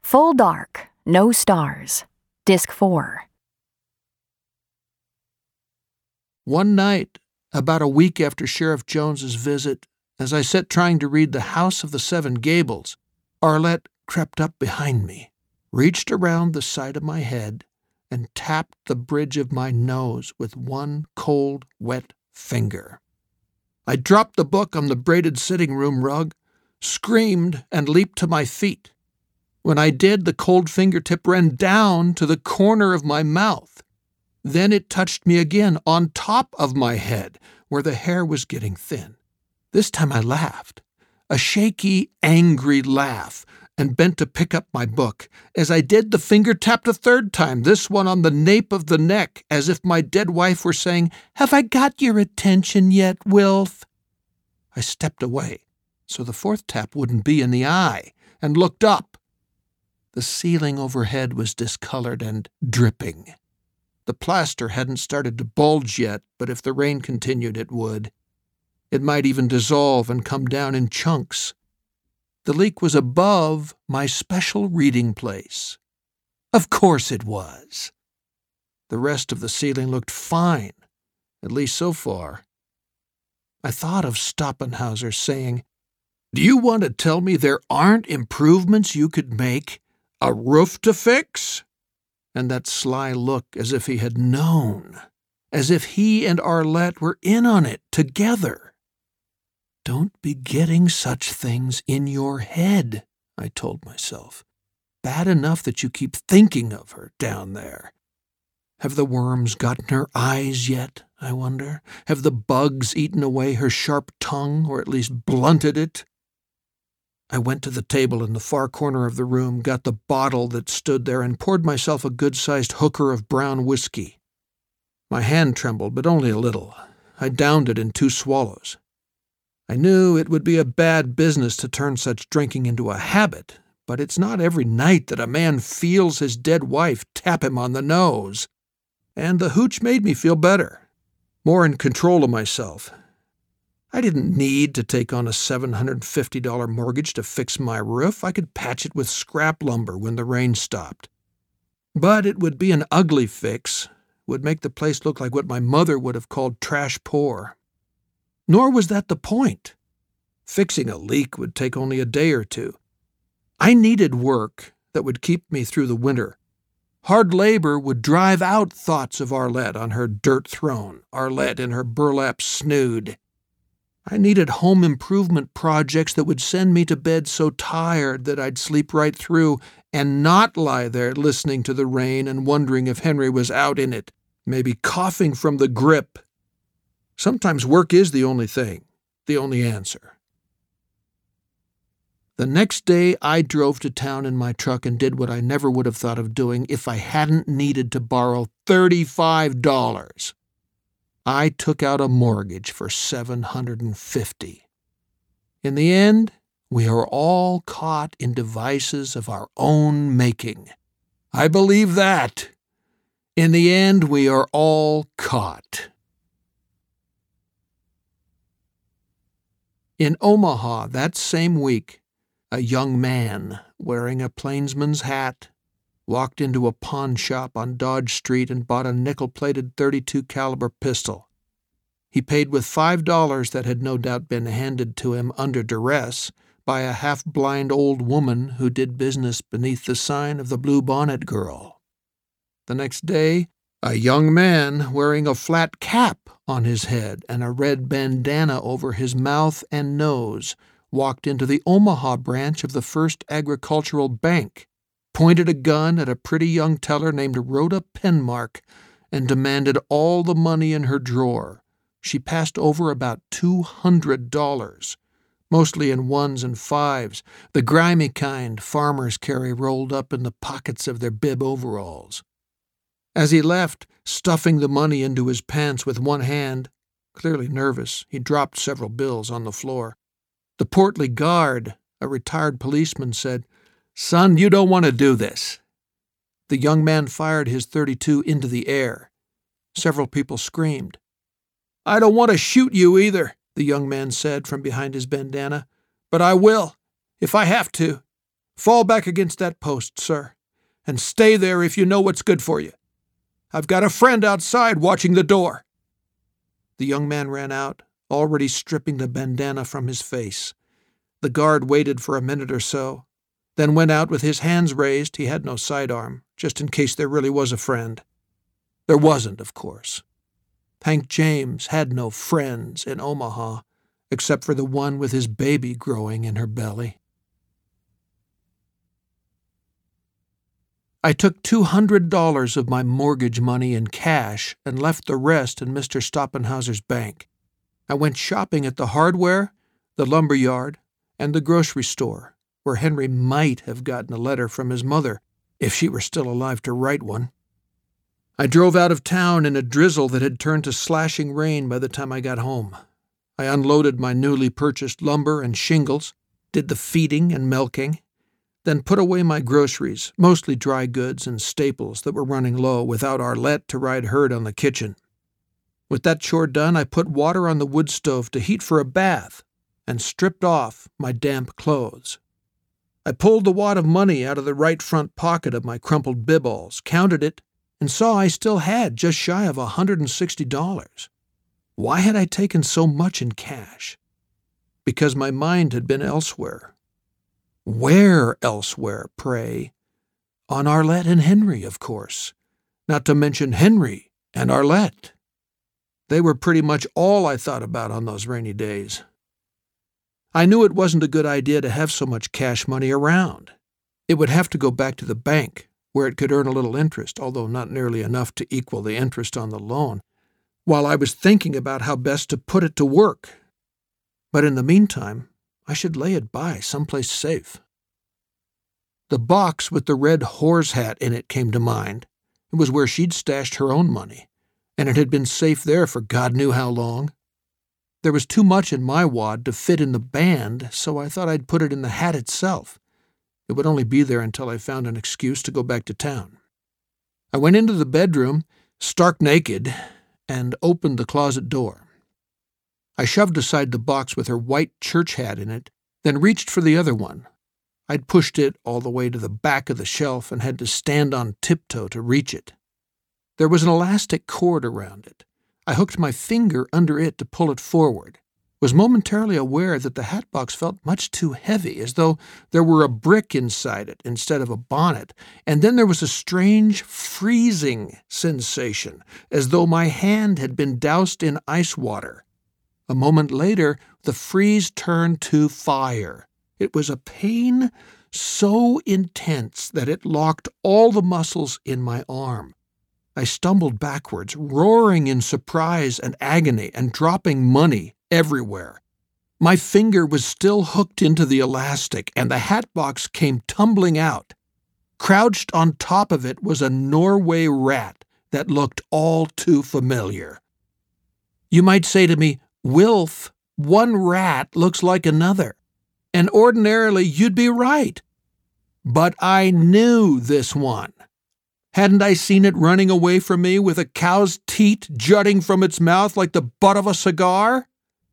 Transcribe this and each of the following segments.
Full dark, no stars. Disc 4. One night, about a week after Sheriff Jones's visit, as I sat trying to read The House of the Seven Gables, Arlette crept up behind me, reached around the side of my head, and tapped the bridge of my nose with one cold, wet finger. I dropped the book on the braided sitting room rug, screamed, and leaped to my feet. When I did, the cold fingertip ran down to the corner of my mouth. Then it touched me again on top of my head, where the hair was getting thin. This time I laughed, a shaky, angry laugh, and bent to pick up my book. As I did, the finger tapped a third time, this one on the nape of the neck, as if my dead wife were saying, "Have I got your attention yet, Wilf?" I stepped away, so the fourth tap wouldn't be in the eye, and looked up. The ceiling overhead was discolored and dripping. The plaster hadn't started to bulge yet, but if the rain continued, it would. It might even dissolve and come down in chunks. The leak was above my special reading place. Of course it was. The rest of the ceiling looked fine, at least so far. I thought of Stoppenhauser saying, "Do you want to tell me there aren't improvements you could make? A roof to fix?" And that sly look as if he had known, as if he and Arlette were in on it together. "Don't be getting such things in your head," I told myself. "Bad enough that you keep thinking of her down there. Have the worms gotten her eyes yet, I wonder? Have the bugs eaten away her sharp tongue, or at least blunted it?" I went to the table in the far corner of the room, got the bottle that stood there, and poured myself a good-sized hooker of brown whiskey. My hand trembled, but only a little. I downed it in 2 swallows. I knew it would be a bad business to turn such drinking into a habit, but it's not every night that a man feels his dead wife tap him on the nose. And the hooch made me feel better, more in control of myself. I didn't need to take on a $750 mortgage to fix my roof. I could patch it with scrap lumber when the rain stopped. But it would be an ugly fix, would make the place look like what my mother would have called trash poor. Nor was that the point. Fixing a leak would take only a day or 2. I needed work that would keep me through the winter. Hard labor would drive out thoughts of Arlette on her dirt throne, Arlette in her burlap snood. I needed home improvement projects that would send me to bed so tired that I'd sleep right through and not lie there listening to the rain and wondering if Henry was out in it, maybe coughing from the grip. Sometimes work is the only thing, the only answer. The next day, I drove to town in my truck and did what I never would have thought of doing if I hadn't needed to borrow $35. I took out a mortgage for $750. In the end, we are all caught in devices of our own making. I believe that. In the end, we are all caught. In Omaha that same week, a young man wearing a plainsman's hat walked into a pawn shop on Dodge Street and bought a nickel-plated .32 caliber pistol. He paid with $5 that had no doubt been handed to him under duress by a half-blind old woman who did business beneath the sign of the Blue Bonnet Girl. The next day, a young man wearing a flat cap on his head and a red bandana over his mouth and nose walked into the Omaha branch of the First Agricultural Bank, pointed a gun at a pretty young teller named Rhoda Penmark, and demanded all the money in her drawer. She passed over about $200, mostly in 1s and 5s, the grimy kind farmers carry rolled up in the pockets of their bib overalls. As he left, stuffing the money into his pants with one hand, clearly nervous, he dropped several bills on the floor. The portly guard, a retired policeman, said, "Son, you don't want to do this." The young man fired his .32 into the air. Several people screamed. "I don't want to shoot you either," the young man said from behind his bandana, "but I will, if I have to. Fall back against that post, sir, and stay there if you know what's good for you. I've got a friend outside watching the door." The young man ran out, already stripping the bandana from his face. The guard waited for a minute or so, then went out with his hands raised. He had no sidearm, just in case there really was a friend. There wasn't, of course. Hank James had no friends in Omaha, except for the one with his baby growing in her belly. I took $200 of my mortgage money in cash and left the rest in Mr. Stoppenhauser's bank. I went shopping at the hardware, the lumber yard, and the grocery store, where Henry might have gotten a letter from his mother, if she were still alive to write one. I drove out of town in a drizzle that had turned to slashing rain by the time I got home. I unloaded my newly purchased lumber and shingles, did the feeding and milking, then put away my groceries, mostly dry goods and staples that were running low, without Arlette to ride herd on the kitchen. With that chore done, I put water on the wood stove to heat for a bath and stripped off my damp clothes. I pulled the wad of money out of the right front pocket of my crumpled biballs, counted it, and saw I still had just shy of $160. Why had I taken so much in cash? Because my mind had been elsewhere. Where elsewhere, pray? On Arlette and Henry, of course, not to mention Henry and Arlette. They were pretty much all I thought about on those rainy days. I knew it wasn't a good idea to have so much cash money around. It would have to go back to the bank, where it could earn a little interest, although not nearly enough to equal the interest on the loan, while I was thinking about how best to put it to work. But in the meantime, I should lay it by someplace safe. The box with the red whore's hat in it came to mind. It was where she'd stashed her own money, and it had been safe there for God knew how long. There was too much in my wad to fit in the band, so I thought I'd put it in the hat itself. It would only be there until I found an excuse to go back to town. I went into the bedroom, stark naked, and opened the closet door. I shoved aside the box with her white church hat in it, then reached for the other one. I'd pushed it all the way to the back of the shelf and had to stand on tiptoe to reach it. There was an elastic cord around it. I hooked my finger under it to pull it forward, was momentarily aware that the hatbox felt much too heavy, as though there were a brick inside it instead of a bonnet, and then there was a strange freezing sensation, as though my hand had been doused in ice water. A moment later, the freeze turned to fire. It was a pain so intense that it locked all the muscles in my arm. I stumbled backwards, roaring in surprise and agony and dropping money everywhere. My finger was still hooked into the elastic, and the hatbox came tumbling out. Crouched on top of it was a Norway rat that looked all too familiar. You might say to me, "Wilf, one rat looks like another," and ordinarily you'd be right. But I knew this one. Hadn't I seen it running away from me with a cow's teat jutting from its mouth like the butt of a cigar?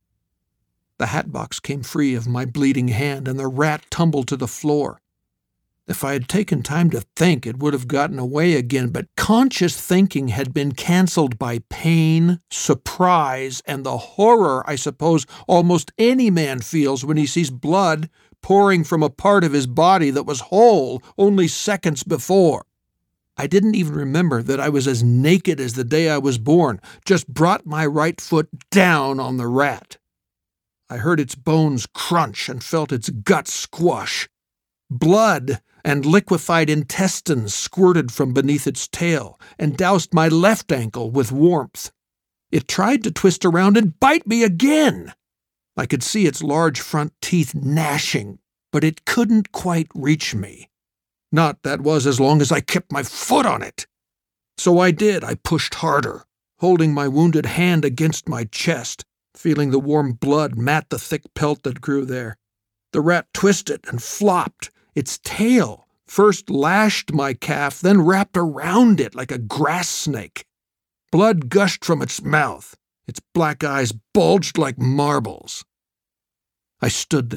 The hatbox came free of my bleeding hand, and the rat tumbled to the floor. If I had taken time to think, it would have gotten away again, but conscious thinking had been canceled by pain, surprise, and the horror I suppose almost any man feels when he sees blood pouring from a part of his body that was whole only seconds before. I didn't even remember that I was as naked as the day I was born, just brought my right foot down on the rat. I heard its bones crunch and felt its guts squash. Blood and liquefied intestines squirted from beneath its tail and doused my left ankle with warmth. It tried to twist around and bite me again. I could see its large front teeth gnashing, but it couldn't quite reach me. Not, that was, as long as I kept my foot on it. So I did. I pushed harder, holding my wounded hand against my chest, feeling the warm blood mat the thick pelt that grew there. The rat twisted and flopped. Its tail first lashed my calf, then wrapped around it like a grass snake. Blood gushed from its mouth. Its black eyes bulged like marbles. I stood there,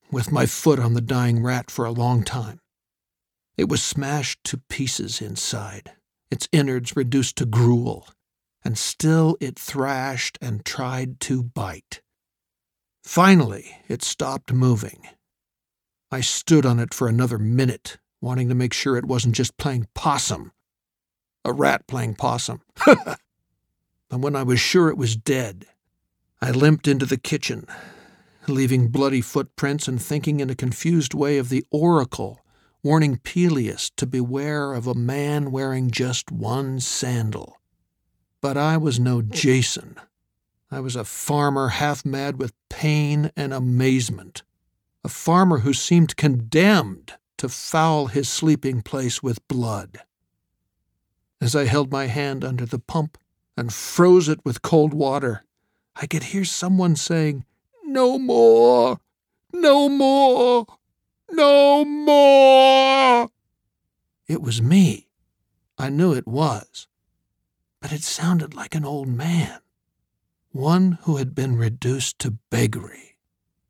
with my foot on the dying rat for a long time. It was smashed to pieces inside, its innards reduced to gruel, and still it thrashed and tried to bite. Finally, it stopped moving. I stood on it for another minute, wanting to make sure it wasn't just playing possum. A rat playing possum. And when I was sure it was dead, I limped into the kitchen, leaving bloody footprints and thinking in a confused way of the oracle warning Peleus to beware of a man wearing just one sandal. But I was no Jason. I was a farmer half mad with pain and amazement, a farmer who seemed condemned to foul his sleeping place with blood. As I held my hand under the pump and froze it with cold water, I could hear someone saying, "No more! No more! No more!" It was me. I knew it was. But it sounded like an old man, one who had been reduced to beggary.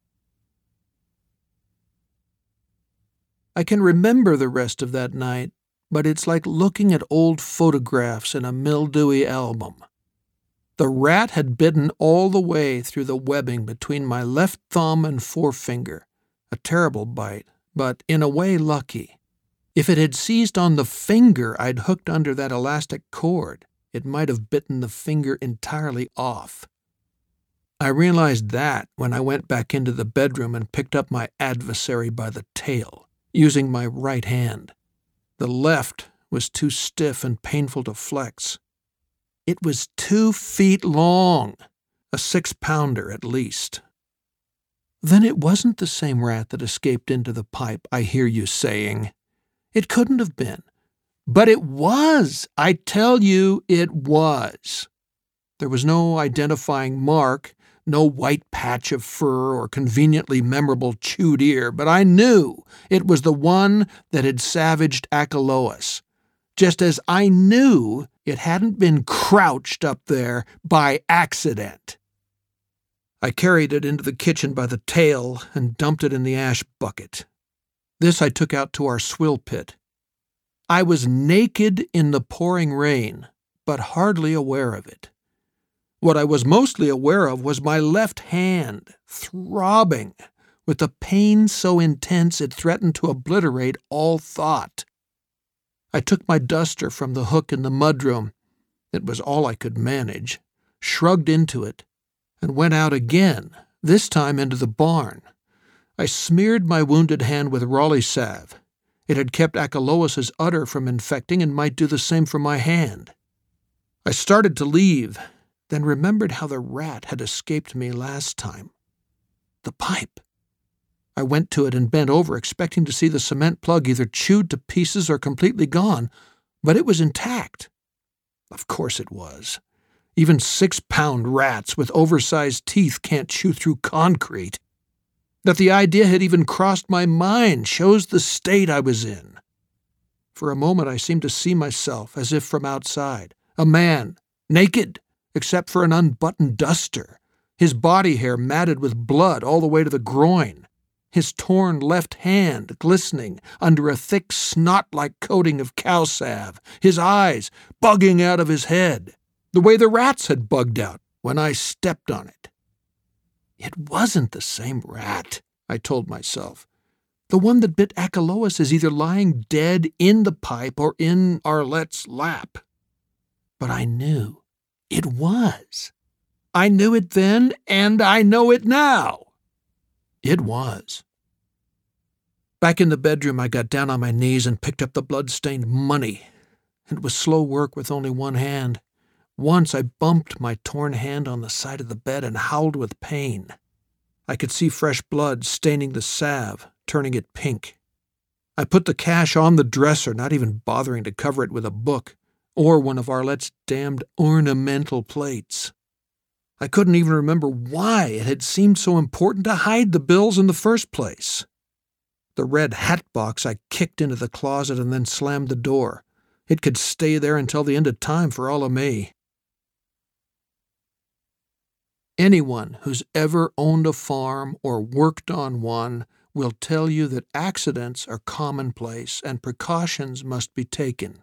I can remember the rest of that night, but it's like looking at old photographs in a mildewy album. The rat had bitten all the way through the webbing between my left thumb and forefinger. A terrible bite, but in a way lucky. If it had seized on the finger I'd hooked under that elastic cord, it might have bitten the finger entirely off. I realized that when I went back into the bedroom and picked up my adversary by the tail, using my right hand. The left was too stiff and painful to flex. It was 2 feet long, a 6-pounder at least. Then it wasn't the same rat that escaped into the pipe, I hear you saying. It couldn't have been. But it was. I tell you, it was. There was no identifying mark, no white patch of fur or conveniently memorable chewed ear, but I knew it was the one that had savaged Achelous, just as I knew it hadn't been crouched up there by accident. I carried it into the kitchen by the tail and dumped it in the ash bucket. This I took out to our swill pit. I was naked in the pouring rain, but hardly aware of it. What I was mostly aware of was my left hand, throbbing, with a pain so intense it threatened to obliterate all thought. I took my duster from the hook in the mudroom, it was all I could manage, shrugged into it, and went out again, this time into the barn. I smeared my wounded hand with Raleigh salve. It had kept Achelous' udder from infecting and might do the same for my hand. I started to leave, then remembered how the rat had escaped me last time. The pipe. I went to it and bent over, expecting to see the cement plug either chewed to pieces or completely gone, but it was intact. Of course it was. Even 6-pound rats with oversized teeth can't chew through concrete. That the idea had even crossed my mind shows the state I was in. For a moment I seemed to see myself, as if from outside, a man, naked, except for an unbuttoned duster, his body hair matted with blood all the way to the groin, his torn left hand glistening under a thick snot-like coating of cow salve, his eyes bugging out of his head, the way the rats had bugged out when I stepped on it. It wasn't the same rat, I told myself. The one that bit Achelous is either lying dead in the pipe or in Arlette's lap. But I knew it was. I knew it then, and I know it now. It was. Back in the bedroom, I got down on my knees and picked up the blood-stained money. It was slow work with only one hand. Once I bumped my torn hand on the side of the bed and howled with pain. I could see fresh blood staining the salve, turning it pink. I put the cash on the dresser, not even bothering to cover it with a book or one of Arlette's damned ornamental plates. I couldn't even remember why it had seemed so important to hide the bills in the first place. The red hat box I kicked into the closet and then slammed the door. It could stay there until the end of time for all of me. Anyone who's ever owned a farm or worked on one will tell you that accidents are commonplace and precautions must be taken.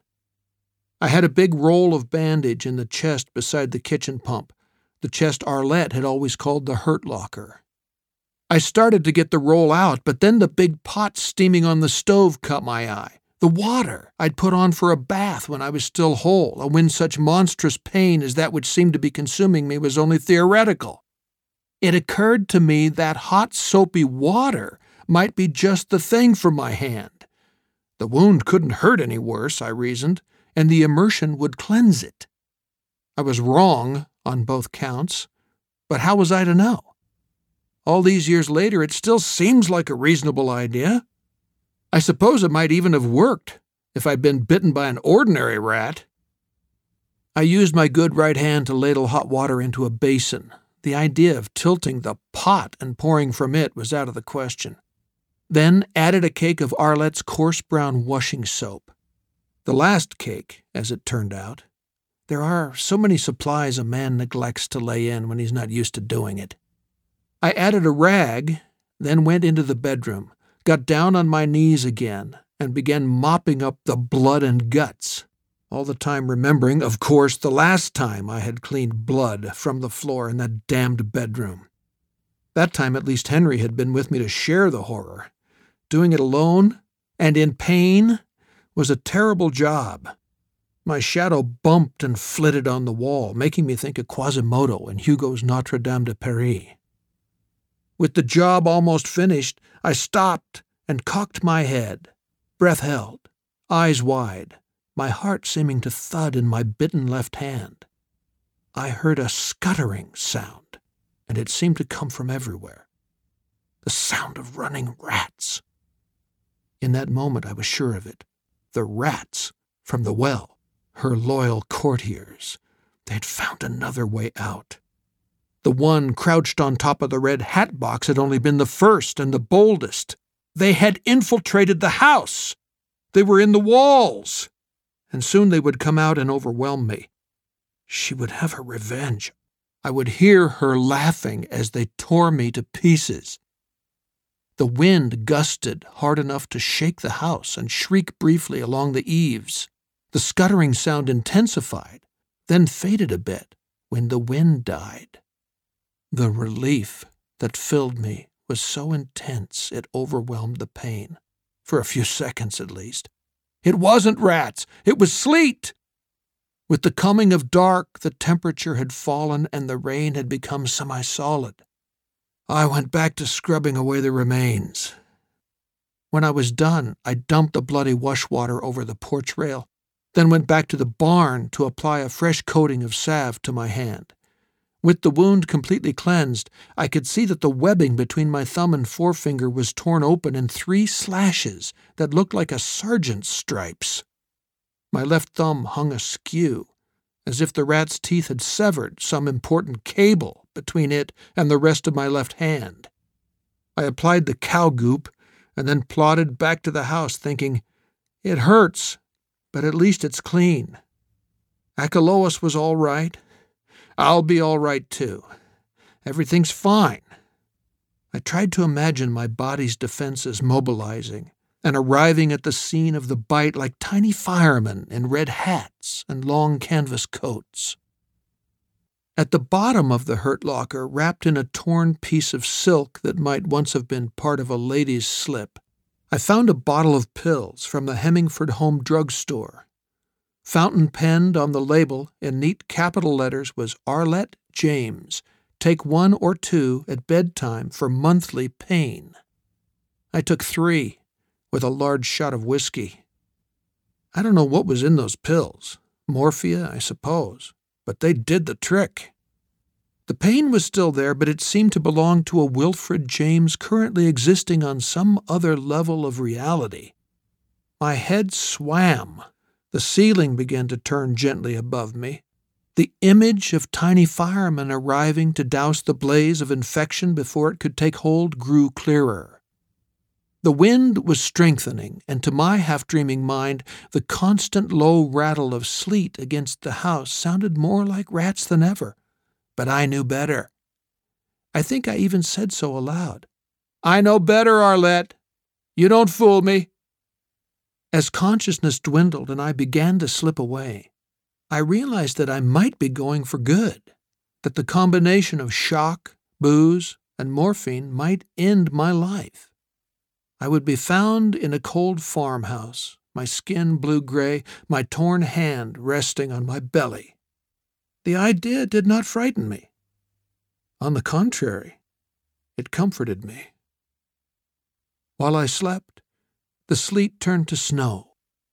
I had a big roll of bandage in the chest beside the kitchen pump, the chest Arlette had always called the hurt locker. I started to get the roll out, but then the big pot steaming on the stove caught my eye. The water I'd put on for a bath when I was still whole, and when such monstrous pain as that which seemed to be consuming me was only theoretical. It occurred to me that hot, soapy water might be just the thing for my hand. The wound couldn't hurt any worse, I reasoned, and the immersion would cleanse it. I was wrong on both counts, but how was I to know? All these years later, it still seems like a reasonable idea. I suppose it might even have worked if I'd been bitten by an ordinary rat. I used my good right hand to ladle hot water into a basin. The idea of tilting the pot and pouring from it was out of the question. Then added a cake of Arlette's coarse brown washing soap. The last cake, as it turned out. There are so many supplies a man neglects to lay in when he's not used to doing it. I added a rag, then went into the bedroom, got down on my knees again, and began mopping up the blood and guts, all the time remembering, of course, the last time I had cleaned blood from the floor in that damned bedroom. That time at least Henry had been with me to share the horror. Doing it alone, and in pain, was a terrible job. My shadow bumped and flitted on the wall, making me think of Quasimodo in Hugo's Notre Dame de Paris. With the job almost finished, I stopped and cocked my head, breath held, eyes wide, my heart seeming to thud in my bitten left hand. I heard a scuttering sound, and it seemed to come from everywhere. The sound of running rats. In that moment I was sure of it. The rats from the well, her loyal courtiers. They'd found another way out. The one crouched on top of the red hat box had only been the first and the boldest. They had infiltrated the house. They were in the walls. And soon they would come out and overwhelm me. She would have her revenge. I would hear her laughing as they tore me to pieces. The wind gusted hard enough to shake the house and shriek briefly along the eaves. The scuttering sound intensified, then faded a bit when the wind died. The relief that filled me was so intense it overwhelmed the pain, for a few seconds at least. It wasn't rats, it was sleet! With the coming of dark, the temperature had fallen and the rain had become semi-solid. I went back to scrubbing away the remains. When I was done, I dumped the bloody wash water over the porch rail, then went back to the barn to apply a fresh coating of salve to my hand. With the wound completely cleansed, I could see that the webbing between my thumb and forefinger was torn open in 3 slashes that looked like a sergeant's stripes. My left thumb hung askew, as if the rat's teeth had severed some important cable between it and the rest of my left hand. I applied the cow goop and then plodded back to the house thinking, it hurts, but at least it's clean. Achelous was all right. I'll be all right too. Everything's fine. I tried to imagine my body's defenses mobilizing and arriving at the scene of the bite like tiny firemen in red hats and long canvas coats. At the bottom of the hurt locker, wrapped in a torn piece of silk that might once have been part of a lady's slip, I found a bottle of pills from the Hemingford Home Drug Store. Fountain-penned on the label in neat capital letters was Arlette James. Take 1 or 2 at bedtime for monthly pain. I took 3, with a large shot of whiskey. I don't know what was in those pills. Morphia, I suppose. But they did the trick. The pain was still there, but it seemed to belong to a Wilfred James currently existing on some other level of reality. My head swam. The ceiling began to turn gently above me. The image of tiny firemen arriving to douse the blaze of infection before it could take hold grew clearer. The wind was strengthening, and to my half-dreaming mind, the constant low rattle of sleet against the house sounded more like rats than ever. But I knew better. I think I even said so aloud. I know better, Arlette. You don't fool me. As consciousness dwindled and I began to slip away, I realized that I might be going for good, that the combination of shock, booze, and morphine might end my life. I would be found in a cold farmhouse, my skin blue-gray, my torn hand resting on my belly. The idea did not frighten me. On the contrary, it comforted me. While I slept, the sleet turned to snow.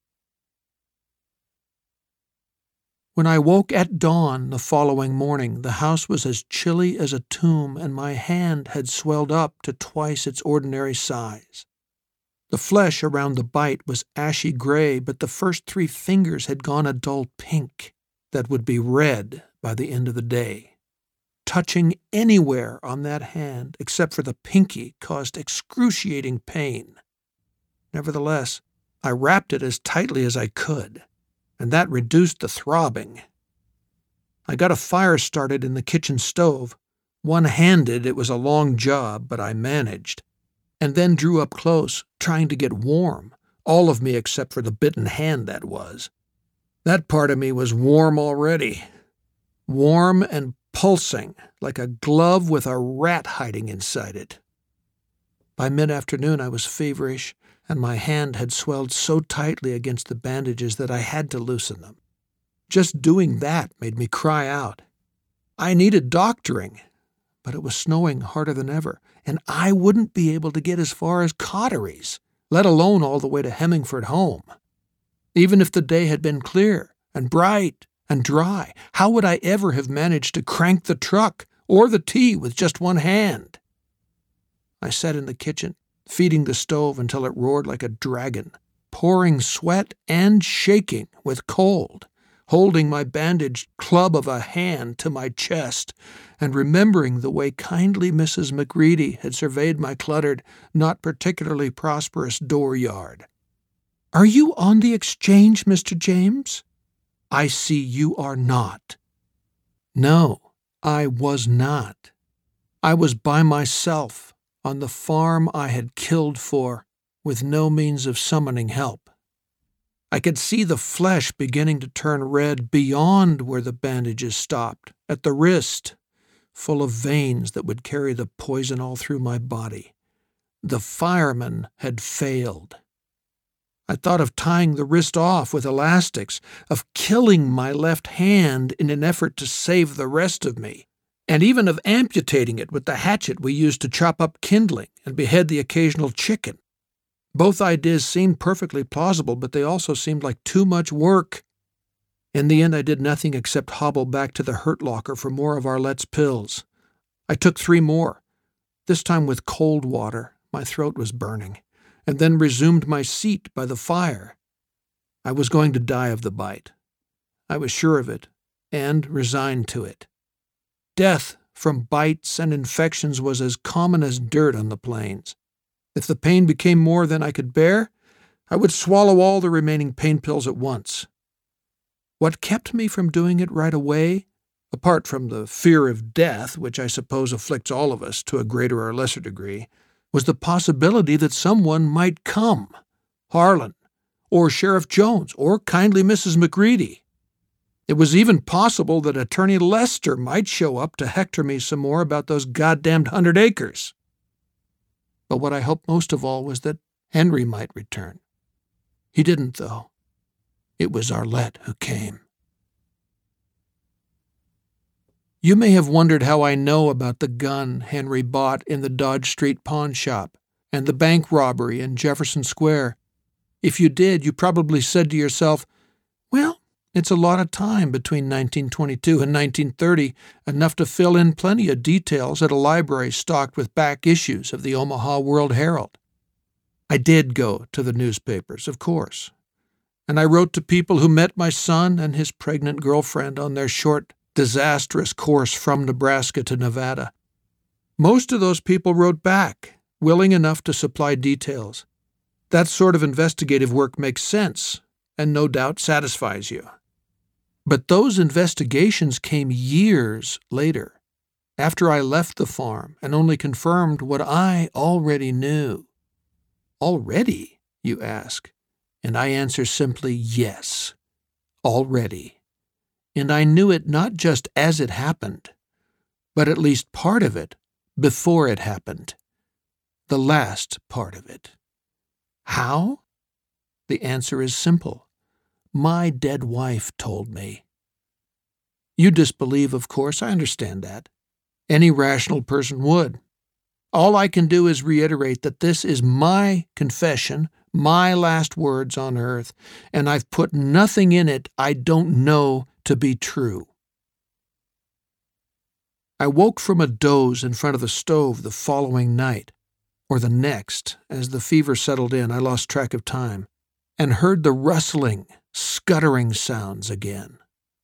When I woke at dawn the following morning, the house was as chilly as a tomb, and my hand had swelled up to twice its ordinary size. The flesh around the bite was ashy gray, but the first 3 fingers had gone a dull pink that would be red by the end of the day. Touching anywhere on that hand, except for the pinky, caused excruciating pain. Nevertheless, I wrapped it as tightly as I could, and that reduced the throbbing. I got a fire started in the kitchen stove. One-handed, it was a long job, but I managed, and then drew up close, trying to get warm, all of me except for the bitten hand that was. That part of me was warm already. Warm and pulsing, like a glove with a rat hiding inside it. By mid-afternoon I was feverish, and my hand had swelled so tightly against the bandages that I had to loosen them. Just doing that made me cry out. I needed doctoring, but it was snowing harder than ever, and I wouldn't be able to get as far as Cotteries, let alone all the way to Hemmingford home. Even if the day had been clear and bright and dry, how would I ever have managed to crank the truck or the tea with just one hand? I sat in the kitchen, feeding the stove until it roared like a dragon, pouring sweat and shaking with cold, holding my bandaged club of a hand to my chest, and remembering the way kindly Mrs. McReady had surveyed my cluttered, not particularly prosperous dooryard. "Are you on the exchange, Mr. James?" "I see you are not." No, I was not. I was by myself on the farm I had killed for, with no means of summoning help. I could see the flesh beginning to turn red beyond where the bandages stopped, at the wrist, full of veins that would carry the poison all through my body. The fireman had failed. I thought of tying the wrist off with elastics, of killing my left hand in an effort to save the rest of me, and even of amputating it with the hatchet we used to chop up kindling and behead the occasional chicken. Both ideas seemed perfectly plausible, but they also seemed like too much work. In the end, I did nothing except hobble back to the hurt locker for more of Arlette's pills. I took 3 more, this time with cold water. My throat was burning, and then resumed my seat by the fire. I was going to die of the bite. I was sure of it, and resigned to it. Death from bites and infections was as common as dirt on the plains. If the pain became more than I could bear, I would swallow all the remaining pain pills at once. What kept me from doing it right away, apart from the fear of death, which I suppose afflicts all of us to a greater or lesser degree, was the possibility that someone might come, Harlan, or Sheriff Jones, or kindly Mrs. McReady. It was even possible that Attorney Lester might show up to hector me some more about those goddamned 100 acres. But what I hoped most of all was that Henry might return. He didn't, though. It was Arlette who came. You may have wondered how I know about the gun Henry bought in the Dodge Street pawn shop and the bank robbery in Jefferson Square. If you did, you probably said to yourself, well, it's a lot of time between 1922 and 1930, enough to fill in plenty of details at a library stocked with back issues of the Omaha World Herald. I did go to the newspapers, of course, and I wrote to people who met my son and his pregnant girlfriend on their short, disastrous course from Nebraska to Nevada. Most of those people wrote back, willing enough to supply details. That sort of investigative work makes sense, and no doubt satisfies you. But those investigations came years later, after I left the farm and only confirmed what I already knew. Already, you ask, and I answer simply yes, already. And I knew it not just as it happened, but at least part of it before it happened. The last part of it. How? The answer is simple. My dead wife told me. You disbelieve, of course, I understand that. Any rational person would. All I can do is reiterate that this is my confession, my last words on earth, and I've put nothing in it I don't know to be true. I woke from a doze in front of the stove the following night, or the next, as the fever settled in, I lost track of time, and heard the rustling, scuttering sounds again.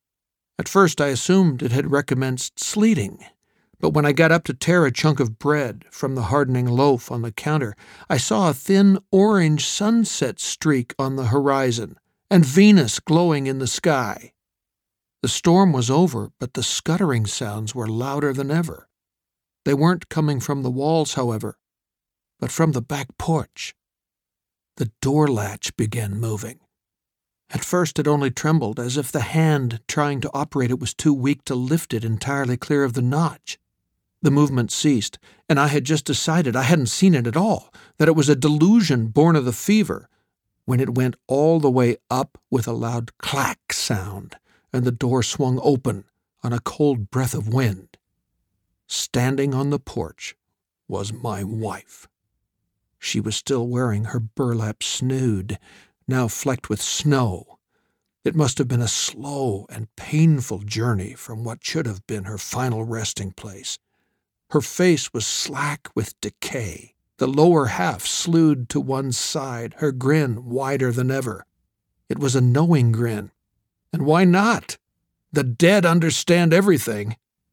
At first I assumed it had recommenced sleeting, but when I got up to tear a chunk of bread from the hardening loaf on the counter, I saw a thin orange sunset streak on the horizon, and Venus glowing in the sky. The storm was over, but the scuttering sounds were louder than ever. They weren't coming from the walls, however, but from the back porch. The door latch began moving. At first it only trembled, as if the hand trying to operate it was too weak to lift it entirely clear of the notch. The movement ceased, and I had just decided I hadn't seen it at all, that it was a delusion born of the fever, when it went all the way up with a loud clack sound, and the door swung open on a cold breath of wind. Standing on the porch was my wife. She was still wearing her burlap snood, now flecked with snow. It must have been a slow and painful journey from what should have been her final resting place. Her face was slack with decay, the lower half slewed to one side, her grin wider than ever. It was a knowing grin. And why not? The dead understand everything.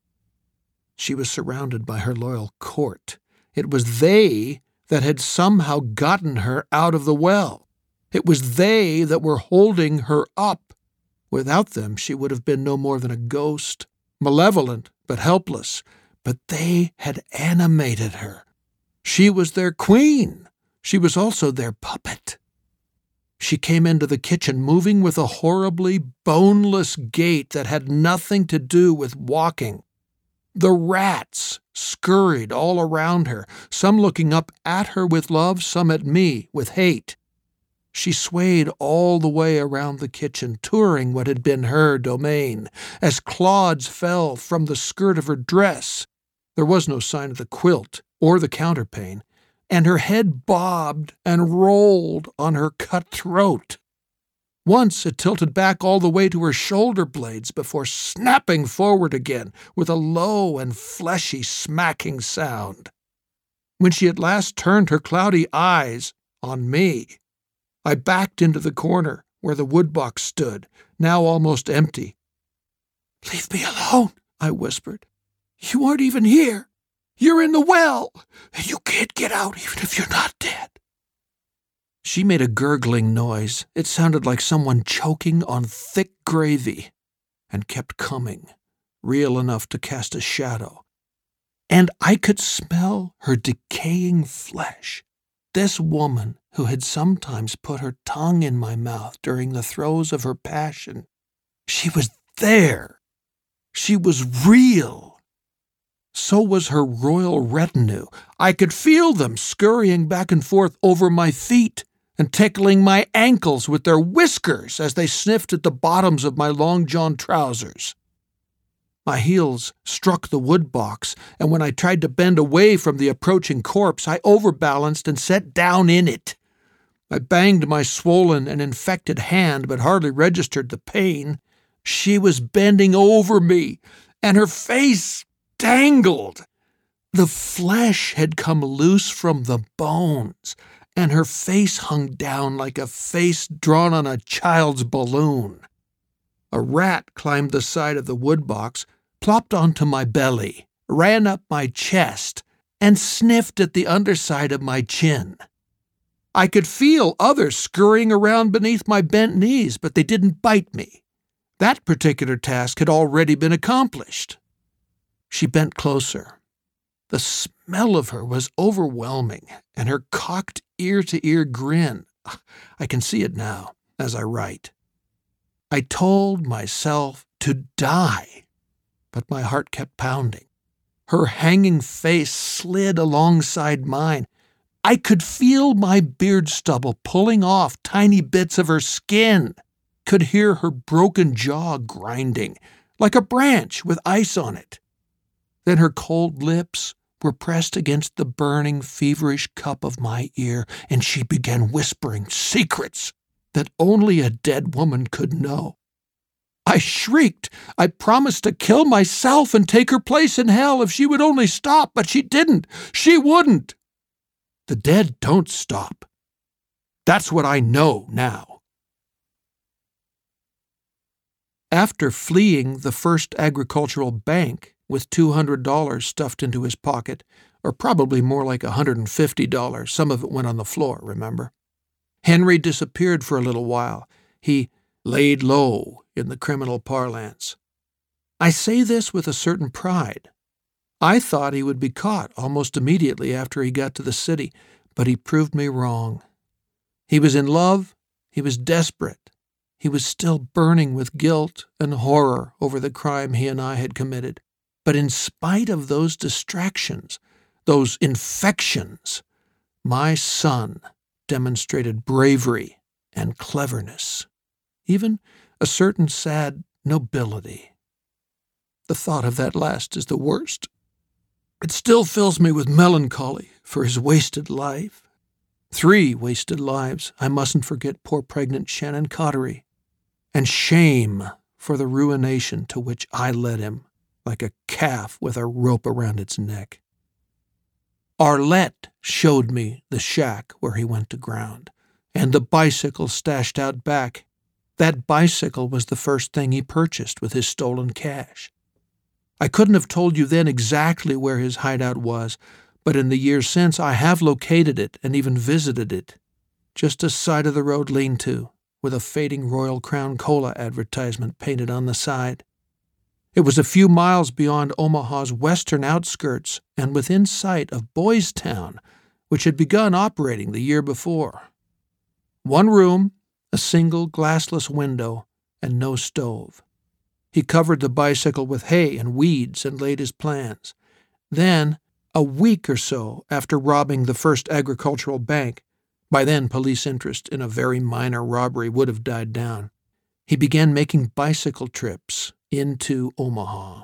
She was surrounded by her loyal court. It was they that had somehow gotten her out of the well. It was they that were holding her up. Without them, she would have been no more than a ghost, malevolent but helpless. But they had animated her. She was their queen. She was also their puppet. She came into the kitchen moving with a horribly boneless gait that had nothing to do with walking. The rats scurried all around her, some looking up at her with love, some at me with hate. She swayed all the way around the kitchen, touring what had been her domain, as clods fell from the skirt of her dress. There was no sign of the quilt or the counterpane, and her head bobbed and rolled on her cut throat. Once it tilted back all the way to her shoulder blades before snapping forward again with a low and fleshy smacking sound. When she at last turned her cloudy eyes on me, I backed into the corner where the woodbox stood, now almost empty. "Leave me alone," I whispered. "You aren't even here. You're in the well, and you can't get out even if you're not dead." She made a gurgling noise. It sounded like someone choking on thick gravy, and kept coming, real enough to cast a shadow. And I could smell her decaying flesh. This woman who had sometimes put her tongue in my mouth during the throes of her passion, she was there. She was real. So was her royal retinue. I could feel them scurrying back and forth over my feet and tickling my ankles with their whiskers as they sniffed at the bottoms of my long-john trousers. My heels struck the woodbox, and when I tried to bend away from the approaching corpse, I overbalanced and sat down in it. I banged my swollen and infected hand, but hardly registered the pain. She was bending over me, and her face dangled. The flesh had come loose from the bones, and her face hung down like a face drawn on a child's balloon. A rat climbed the side of the woodbox, plopped onto my belly, ran up my chest, and sniffed at the underside of my chin. I could feel others scurrying around beneath my bent knees, but they didn't bite me. That particular task had already been accomplished. She bent closer. The smell of her was overwhelming, and her cocked ear-to-ear grin. I can see it now as I write. I told myself to die, but my heart kept pounding. Her hanging face slid alongside mine. I could feel my beard stubble pulling off tiny bits of her skin, could hear her broken jaw grinding, like a branch with ice on it. Then her cold lips were pressed against the burning, feverish cup of my ear, and she began whispering secrets that only a dead woman could know. I shrieked. I promised to kill myself and take her place in hell if she would only stop, but she didn't. She wouldn't. The dead don't stop. That's what I know now. After fleeing the First Agricultural Bank with $200 stuffed into his pocket, or probably more like $150, some of it went on the floor, remember? Henry disappeared for a little while. He laid low in the criminal parlance. I say this with a certain pride. I thought he would be caught almost immediately after he got to the city, but he proved me wrong. He was in love, he was desperate, he was still burning with guilt and horror over the crime he and I had committed. But in spite of those distractions, those infections, my son demonstrated bravery and cleverness, even a certain sad nobility. The thought of that last is the worst. It still fills me with melancholy for his wasted life. 3 wasted lives, I mustn't forget poor pregnant Shannon Cottery, and shame for the ruination to which I led him, like a calf with a rope around its neck. Arlette showed me the shack where he went to ground, and the bicycle stashed out back. That bicycle was the first thing he purchased with his stolen cash. I couldn't have told you then exactly where his hideout was, but in the years since I have located it and even visited it. Just a side-of-the-road lean-to, with a fading Royal Crown Cola advertisement painted on the side. It was a few miles beyond Omaha's western outskirts and within sight of Boys Town, which had begun operating the year before. 1 room, a single glassless window, and no stove. He covered the bicycle with hay and weeds and laid his plans. Then, a week or so after robbing the First Agricultural Bank, by then police interest in a very minor robbery would have died down, he began making bicycle trips into Omaha.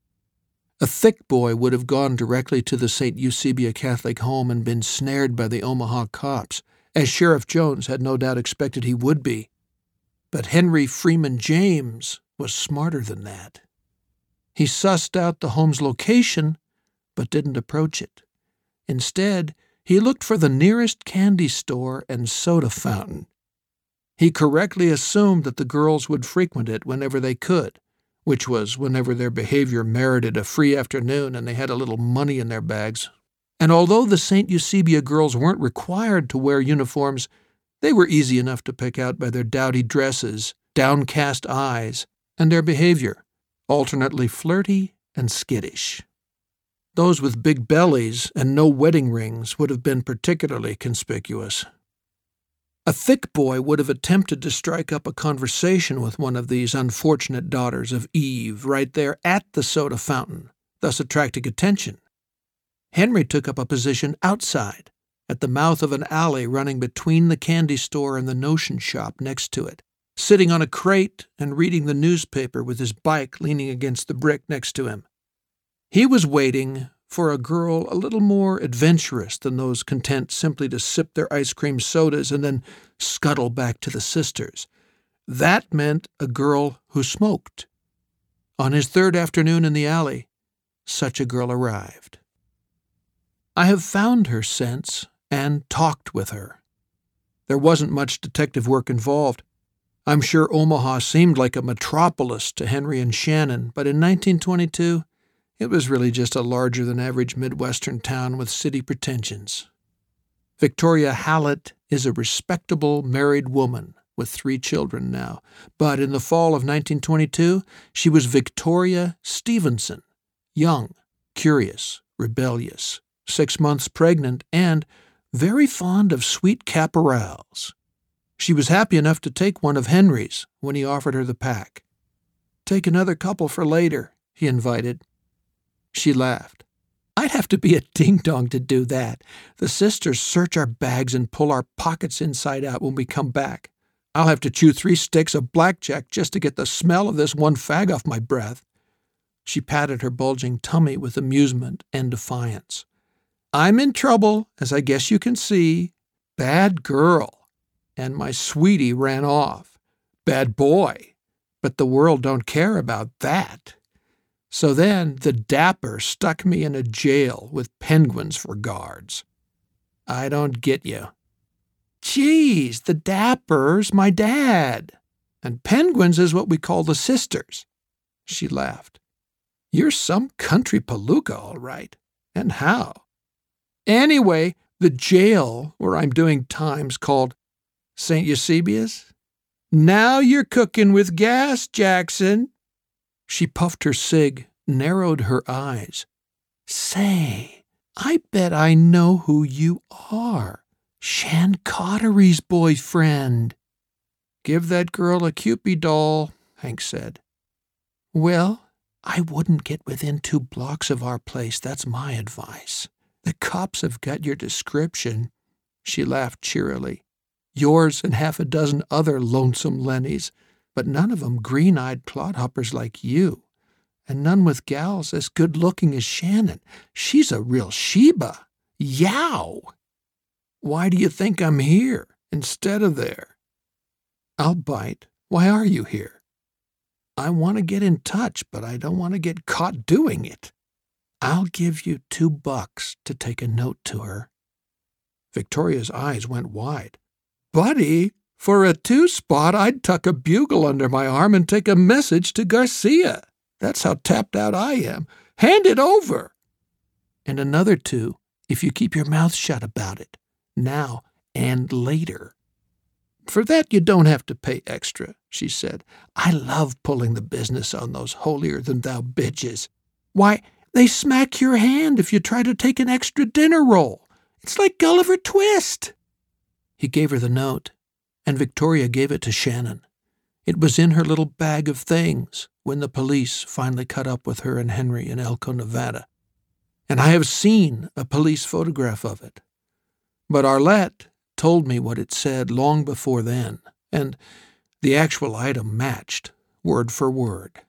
A thick boy would have gone directly to the St. Eusebia Catholic home and been snared by the Omaha cops, as Sheriff Jones had no doubt expected he would be. But Henry Freeman James was smarter than that. He sussed out the home's location, but didn't approach it. Instead, he looked for the nearest candy store and soda fountain. He correctly assumed that the girls would frequent it whenever they could, which was whenever their behavior merited a free afternoon and they had a little money in their bags. And although the St. Eusebia girls weren't required to wear uniforms, they were easy enough to pick out by their dowdy dresses, downcast eyes, and their behavior, alternately flirty and skittish. Those with big bellies and no wedding rings would have been particularly conspicuous. A thick boy would have attempted to strike up a conversation with one of these unfortunate daughters of Eve right there at the soda fountain, thus attracting attention. Henry took up a position outside, at the mouth of an alley running between the candy store and the notion shop next to it, sitting on a crate and reading the newspaper with his bike leaning against the brick next to him. He was waiting for a girl a little more adventurous than those content simply to sip their ice cream sodas and then scuttle back to the sisters. That meant a girl who smoked. On his 3rd afternoon in the alley, such a girl arrived. I have found her since and talked with her. There wasn't much detective work involved. I'm sure Omaha seemed like a metropolis to Henry and Shannon, but in 1922, it was really just a larger-than-average Midwestern town with city pretensions. Victoria Hallett is a respectable married woman with 3 children now, but in the fall of 1922, she was Victoria Stevenson, Young, curious, rebellious, 6 months pregnant, and very fond of sweet caporals. She was happy enough to take one of Henry's when he offered her the pack. "Take another couple for later," he invited. She laughed. "I'd have to be a ding-dong to do that. The sisters search our bags and pull our pockets inside out when we come back. I'll have to chew 3 sticks of blackjack just to get the smell of this one fag off my breath." She patted her bulging tummy with amusement and defiance. "I'm in trouble, as I guess you can see. Bad girl. And my sweetie ran off. Bad boy. But the world don't care about that. So then the dapper stuck me in a jail with penguins for guards. I don't get you." "Geez, the dapper's my dad. And penguins is what we call the sisters." She laughed. "You're some country palooka, all right. And how? Anyway, the jail where I'm doing time's called St. Eusebius. Now you're cooking with gas, Jackson." She puffed her cig, narrowed her eyes. "Say, I bet I know who you are. Shan Cottery's boyfriend." "Give that girl a Cupid doll," Hank said. "Well, I wouldn't get within 2 blocks of our place, that's my advice. The cops have got your description." She laughed cheerily. "Yours and half a dozen other lonesome Lennies, but none of 'em green-eyed clodhoppers like you, and none with gals as good-looking as Shannon. She's a real Sheba. Yow! Why do you think I'm here instead of there?" "I'll bite. Why are you here?" "I want to get in touch, but I don't want to get caught doing it." "I'll give you $2 to take a note to her." Victoria's eyes went wide. "Buddy, for a 2-spot, I'd tuck a bugle under my arm and take a message to Garcia. That's how tapped out I am. Hand it over." "And another 2 if you keep your mouth shut about it, now and later." "For that you don't have to pay extra," she said. "I love pulling the business on those holier-than-thou bitches. Why, they smack your hand if you try to take an extra dinner roll. It's like Gulliver Twist." He gave her the note, and Victoria gave it to Shannon. It was in her little bag of things when the police finally caught up with her and Henry in Elko, Nevada. And I have seen a police photograph of it. But Arlette told me what it said long before then, and the actual item matched, word for word.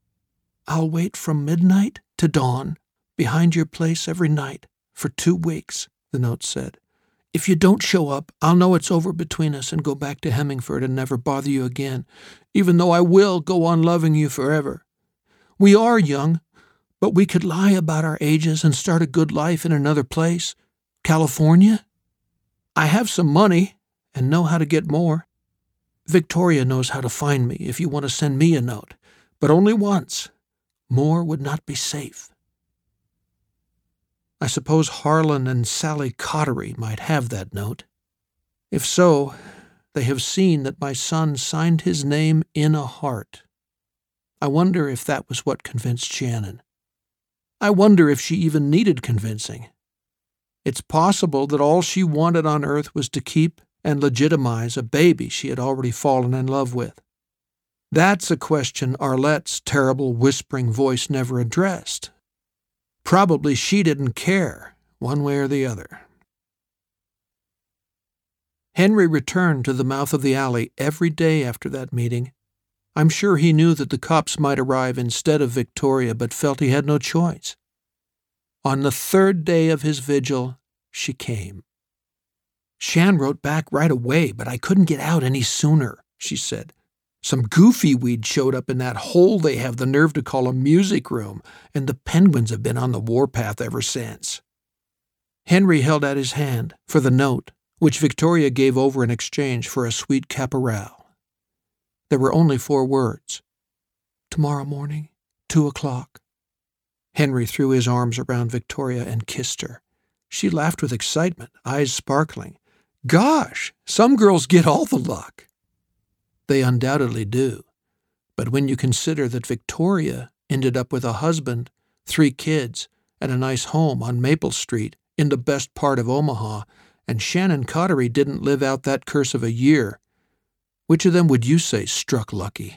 "I'll wait from midnight to dawn behind your place every night for 2 weeks, the note said. "If you don't show up, I'll know it's over between us and go back to Hemingford and never bother you again, even though I will go on loving you forever. We are young, but we could lie about our ages and start a good life in another place. California? I have some money and know how to get more. Victoria knows how to find me if you want to send me a note, but only once. More would not be safe." I suppose Harlan and Sally Cottery might have that note. If so, they have seen that my son signed his name in a heart. I wonder if that was what convinced Shannon. I wonder if she even needed convincing. It's possible that all she wanted on earth was to keep and legitimize a baby she had already fallen in love with. That's a question Arlette's terrible whispering voice never addressed. Probably she didn't care, one way or the other. Henry returned to the mouth of the alley every day after that meeting. I'm sure he knew that the cops might arrive instead of Victoria, but felt he had no choice. On the 3rd day of his vigil, she came. "Shan wrote back right away, but I couldn't get out any sooner," she said. "Some goofy weed showed up in that hole they have the nerve to call a music room, and the penguins have been on the warpath ever since." Henry held out his hand for the note, which Victoria gave over in exchange for a sweet caporal. There were only 4 words. "Tomorrow morning, 2:00. Henry threw his arms around Victoria and kissed her. She laughed with excitement, eyes sparkling. "Gosh, some girls get all the luck." They undoubtedly do, but when you consider that Victoria ended up with a husband 3 kids, and a nice home on Maple Street in the best part of Omaha, and Shannon Cottery didn't live out that curse of a year. Which of them would you say struck lucky?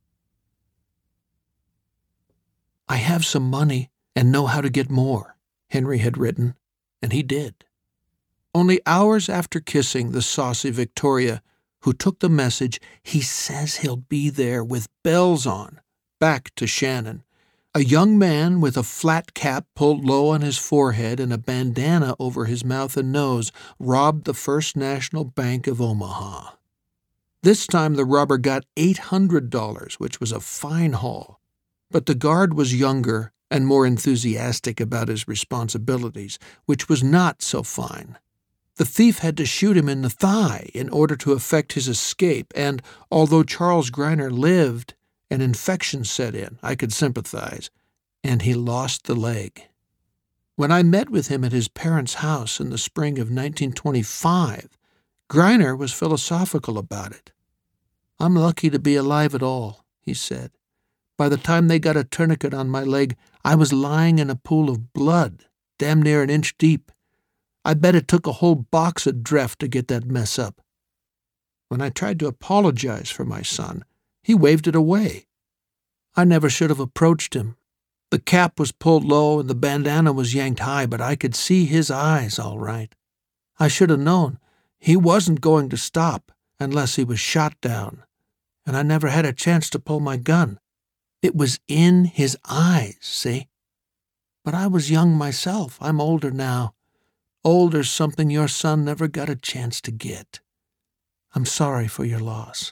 I have some money and know how to get more, Henry had written, and he did. Only hours after kissing the saucy Victoria, who took the message, "He says he'll be there with bells on," back to Shannon, a young man with a flat cap pulled low on his forehead and a bandana over his mouth and nose robbed the First National Bank of Omaha. This time the robber got $800, which was a fine haul, but the guard was younger and more enthusiastic about his responsibilities, which was not so fine. The thief had to shoot him in the thigh in order to effect his escape, and although Charles Greiner lived, an infection set in. I could sympathize, and he lost the leg. When I met with him at his parents' house in the spring of 1925, Greiner was philosophical about it. "I'm lucky to be alive at all," he said. "By the time they got a tourniquet on my leg, I was lying in a pool of blood, damn near an inch deep. I bet it took a whole box of Dreft to get that mess up." When I tried to apologize for my son, he waved it away. I never should have approached him. The cap was pulled low and the bandana was yanked high, but I could see his eyes all right. I should have known he wasn't going to stop unless he was shot down, and I never had a chance to pull my gun. It was in his eyes, see? But I was young myself. I'm older now. Older's something your son never got a chance to get. I'm sorry for your loss.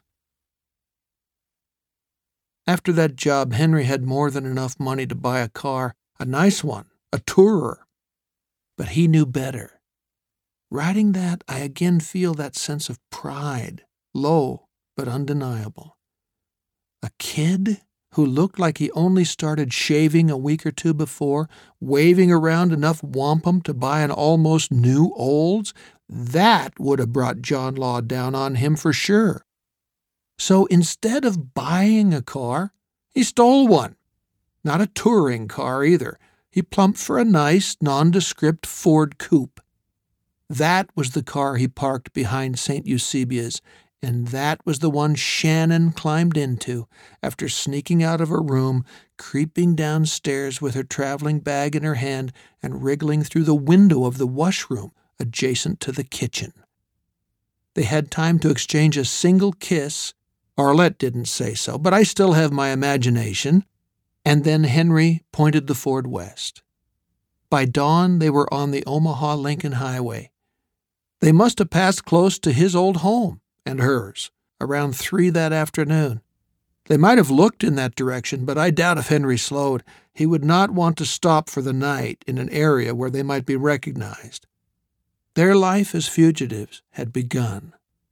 After that job, Henry had more than enough money to buy a car, a nice one, a tourer. But he knew better. Riding that, I again feel that sense of pride, low but undeniable. A kid who looked like he only started shaving a week or two before, waving around enough wampum to buy an almost new Olds, that would have brought John Law down on him for sure. So instead of buying a car, he stole one. Not a touring car either. He plumped for a nice, nondescript Ford coupe. That was the car he parked behind St. Eusebia's, and that was the one Shannon climbed into after sneaking out of her room, creeping downstairs with her traveling bag in her hand, and wriggling through the window of the washroom adjacent to the kitchen. They had time to exchange a single kiss. Arlette didn't say so, but I still have my imagination. And then Henry pointed the Ford west. By dawn, they were on the Omaha-Lincoln Highway. They must have passed close to his old home and hers, around 3 that afternoon. They might have looked in that direction, but I doubt if Henry slowed. He would not want to stop for the night in an area where they might be recognized. Their life as fugitives had begun.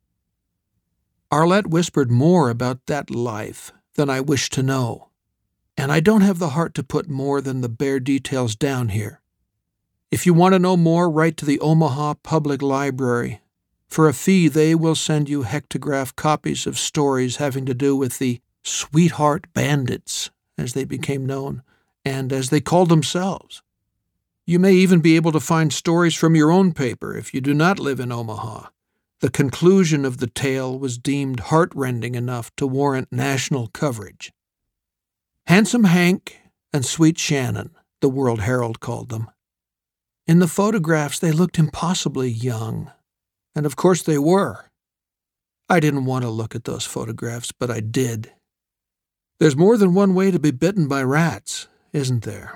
Arlette whispered more about that life than I wished to know, and I don't have the heart to put more than the bare details down here. If you want to know more, write to the Omaha Public Library. For a fee, they will send you hectograph copies of stories having to do with the Sweetheart Bandits, as they became known, and as they called themselves. You may even be able to find stories from your own paper if you do not live in Omaha. The conclusion of the tale was deemed heartrending enough to warrant national coverage. Handsome Hank and Sweet Shannon, the World Herald called them. In the photographs, they looked impossibly young. And of course they were. I didn't want to look at those photographs, but I did. There's more than one way to be bitten by rats, isn't there?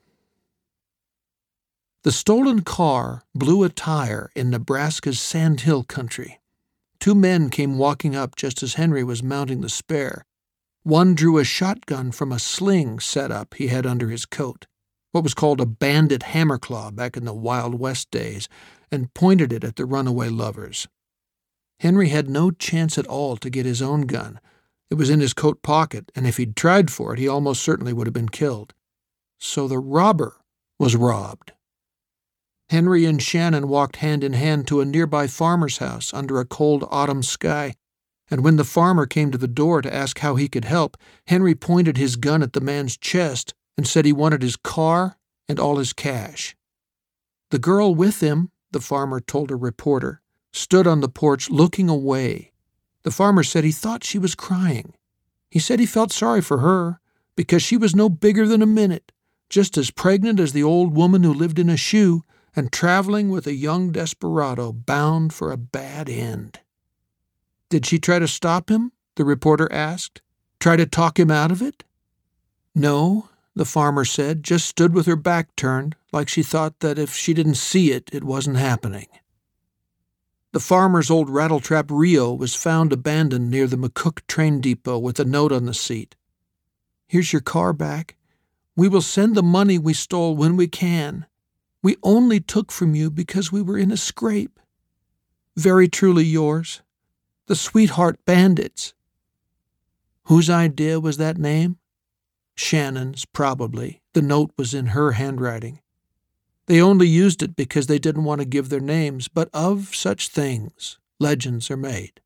The stolen car blew a tire in Nebraska's Sand Hill country. 2 men came walking up just as Henry was mounting the spare. One drew a shotgun from a sling set up he had under his coat, what was called a bandit hammerclaw back in the Wild West days, and pointed it at the runaway lovers. Henry had no chance at all to get his own gun. It was in his coat pocket, and if he'd tried for it, he almost certainly would have been killed. So the robber was robbed. Henry and Shannon walked hand in hand to a nearby farmer's house under a cold autumn sky, and when the farmer came to the door to ask how he could help, Henry pointed his gun at the man's chest and said he wanted his car and all his cash. The girl with him, the farmer told a reporter, stood on the porch looking away. The farmer said he thought she was crying. He said he felt sorry for her because she was no bigger than a minute, just as pregnant as the old woman who lived in a shoe and traveling with a young desperado bound for a bad end. Did she try to stop him? The reporter asked. Try to talk him out of it? No, the farmer said, just stood with her back turned, like she thought that if she didn't see it, it wasn't happening. The farmer's old rattletrap Rio was found abandoned near the McCook train depot with a note on the seat. Here's your car back. We will send the money we stole when we can. We only took from you because we were in a scrape. Very truly yours, the Sweetheart Bandits. Whose idea was that name? Shannon's, probably. The note was in her handwriting. They only used it because they didn't want to give their names, but of such things, legends are made.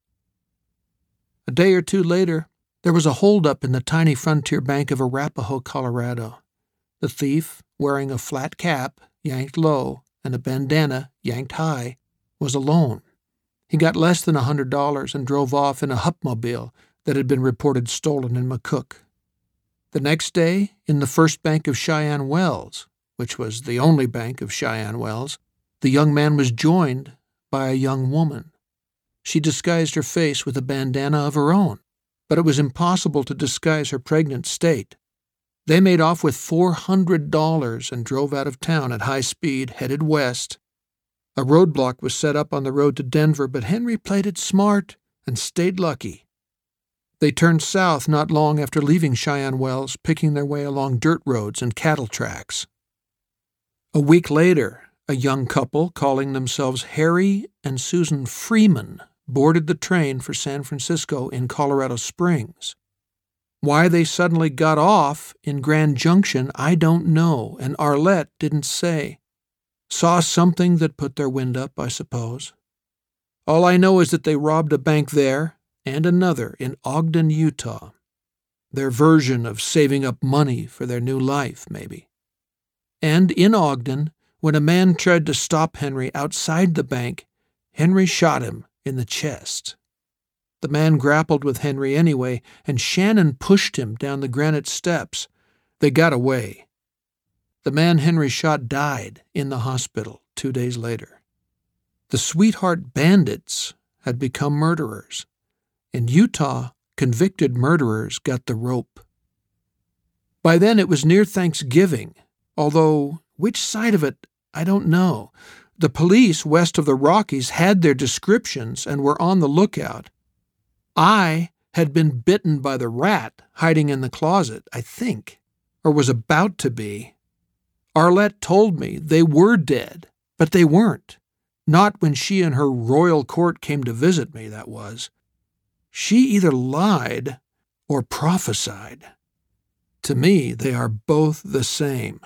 A day or two later, there was a holdup in the tiny frontier bank of Arapahoe, Colorado. The thief, wearing a flat cap, yanked low, and a bandana, yanked high, was alone. He got less than $100 and drove off in a Hupmobile that had been reported stolen in McCook. The next day, in the First Bank of Cheyenne Wells, which was the only bank of Cheyenne Wells, the young man was joined by a young woman. She disguised her face with a bandana of her own, but it was impossible to disguise her pregnant state. They made off with $400 and drove out of town at high speed, headed west. A roadblock was set up on the road to Denver, but Henry played it smart and stayed lucky. They turned south not long after leaving Cheyenne Wells, picking their way along dirt roads and cattle tracks. A week later, a young couple calling themselves Harry and Susan Freeman boarded the train for San Francisco in Colorado Springs. Why they suddenly got off in Grand Junction, I don't know, and Arlette didn't say. Saw something that put their wind up, I suppose. All I know is that they robbed a bank there and another in Ogden, Utah. Their version of saving up money for their new life, maybe. And in Ogden, when a man tried to stop Henry outside the bank, Henry shot him in the chest. The man grappled with Henry anyway, and Shannon pushed him down the granite steps. They got away. The man Henry shot died in the hospital 2 days later. The Sweetheart Bandits had become murderers. In Utah, convicted murderers got the rope. By then it was near Thanksgiving, although which side of it, I don't know. The police west of the Rockies had their descriptions and were on the lookout. I had been bitten by the rat hiding in the closet, I think, or was about to be. Arlette told me they were dead, but they weren't. Not when she and her royal court came to visit me, that was. She either lied or prophesied. To me, they are both the same.